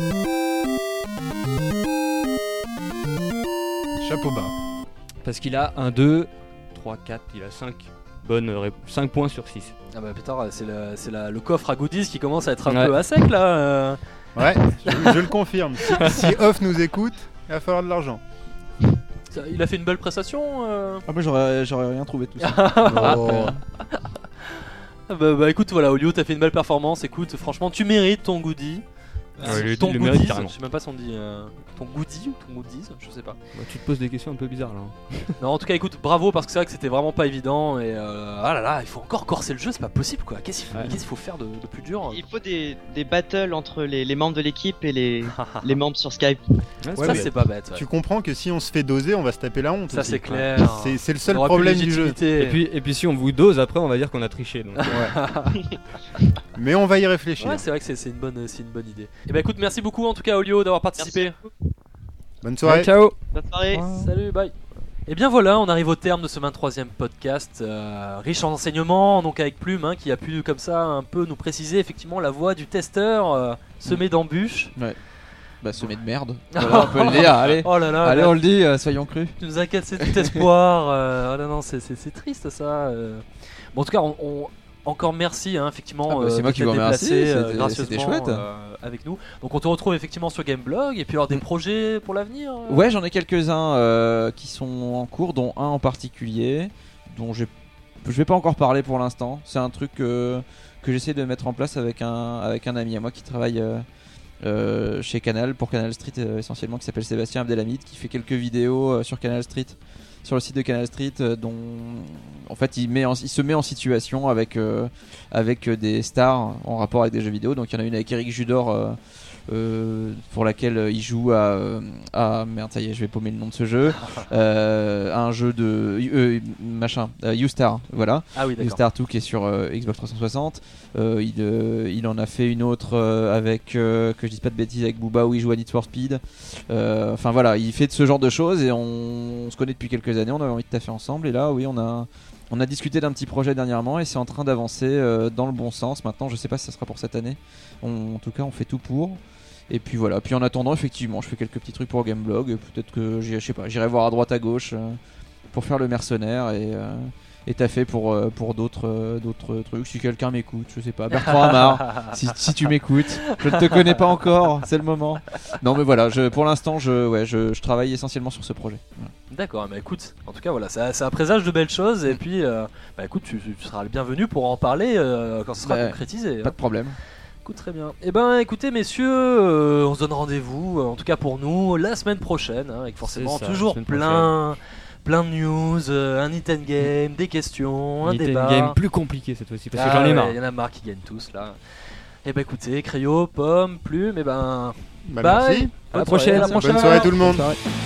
Chapeau bas. Parce qu'il a un, deux, trois, quatre, il a cinq bonnes rép- cinq points sur six. Ah bah putain, c'est, le, c'est la- le coffre à goodies qui commence à être un Ouais. peu à sec là. euh. Ouais, je, je le confirme. Si, si Off nous écoute, il va falloir de l'argent. Ça- Il a fait une belle prestation. euh. Ah, moi j'aurais, j'aurais rien trouvé de tout ça. Oh. Ah bah, bah écoute, voilà, Olio, t'as fait une belle performance. Écoute, franchement, tu mérites ton goodie. Ah ouais, il ton le mérite goodies, carrément. je sais même pas si on dit euh, ton goodie ou ton goodies, je sais pas. Bah, tu te poses des questions un peu bizarres là. hein. Non, en tout cas, écoute, bravo parce que c'est vrai que c'était vraiment pas évident et euh, ah là là, il faut encore corser le jeu, c'est pas possible quoi. Qu'est-ce qu'il faut, Ouais. qu'est-ce qu'il faut faire de, de plus dur? Il faut des, des battles entre les, les membres de l'équipe et les, les membres sur Skype. Ouais, Ouais, Ça mais c'est pas bête. ouais. Tu comprends que si on se fait doser, on va se taper la honte. Ça aussi. c'est clair. C'est, c'est le On seul aura plus problème de du jeu. légitimité. Et puis, et puis si on vous dose après on va dire qu'on a triché. Donc. Mais on va y réfléchir. Ouais, c'est vrai que c'est, c'est une bonne, c'est une bonne idée. Et bah écoute, merci beaucoup en tout cas Olio d'avoir participé. Bonne soirée. Ouais, ciao. Bonne soirée. Salut, bye. Et bien voilà, on arrive au terme de ce vingt-troisième podcast, euh, riche en enseignements, donc avec Plume, hein, qui a pu comme ça un peu nous préciser effectivement la voix du testeur euh, semé d'embûches. Bah, semé de merde. Voilà, on peut le dire. Allez, Oh là là, allez, là, on le dit, euh, soyons crus. tu nous as cassé tout espoir. euh, oh non, non, c'est, c'est, c'est triste ça. euh. Bon, en tout cas, on, on- encore merci, hein, effectivement. Ah bah, euh, c'est de moi qui t'être vous remercie, déplacé, euh, c'était- gracieusement, c'était chouette. euh, avec nous. Donc on te retrouve effectivement sur Gameblog et puis alors des Mm. projets pour l'avenir. euh Ouais, j'en ai quelques-uns euh, qui sont en cours, dont un en particulier, dont j'ai je vais pas encore parler pour l'instant. C'est un truc que, que j'essaie de mettre en place avec un, avec un ami à moi qui travaille euh, euh, chez Canal, pour Canal Street euh, essentiellement, qui s'appelle Sébastien Abdelhamid, qui fait quelques vidéos euh, sur Canal Street, sur le site de Canal Street, euh, dont en fait il, met en, il se met en situation avec, euh, avec des stars en rapport avec des jeux vidéo. Donc il y en a une avec Eric Judor. Euh, Euh, pour laquelle euh, il joue à, euh, à merde ça y est je vais paumer le nom de ce jeu euh, à un jeu de euh, machin euh, U-Star voilà Ah oui, d'accord. U-Star deux qui est sur euh, Xbox trois cent soixante. euh, il, euh, il en a fait une autre euh, avec euh, que je dise pas de bêtises avec Booba où il joue à Need for Speed. Enfin euh, voilà, il fait de ce genre de choses et on, on se connaît depuis quelques années, on avait envie de taffer ensemble et là oui on a On a discuté d'un petit projet dernièrement et c'est en train d'avancer euh, dans le bon sens. Maintenant, je sais pas si ça sera pour cette année. On, en tout cas, on fait tout pour. Et puis voilà. Puis en attendant, effectivement, je fais quelques petits trucs pour Gameblog. Peut-être que je sais pas, j'irai voir à droite à gauche euh, pour faire le mercenaire et euh, et t'as fait pour euh, pour d'autres euh, d'autres trucs. Si quelqu'un m'écoute, je sais pas, Bertrand Amar, si, si tu m'écoutes, je ne te connais pas encore, c'est le moment. Non mais voilà, je, pour l'instant, je ouais, je, je travaille essentiellement sur ce projet. Voilà. D'accord, mais écoute, en tout cas voilà, ça, ça présage de belles choses et puis euh, bah écoute, tu, tu seras le bienvenu pour en parler euh, quand ce sera Bah, concrétisé. Pas de problème. Écoute, très bien. Et ben écoutez messieurs, euh, on se donne rendez-vous, euh, en tout cas pour nous, la semaine prochaine, hein, avec forcément C'est ça, toujours la semaine plein, plein de news, euh, un Nintendo Game, des questions, un Nintendo débat. Game plus compliqué cette fois-ci parce que Ah j'en ai ouais, marre. Il y en a marre qui gagnent tous là. Et ben écoutez, Cryo, Pomme, Plume, et ben Bah, bye. merci. À la prochaine. prochaine. Bonne soirée tout le monde. Bonne soirée.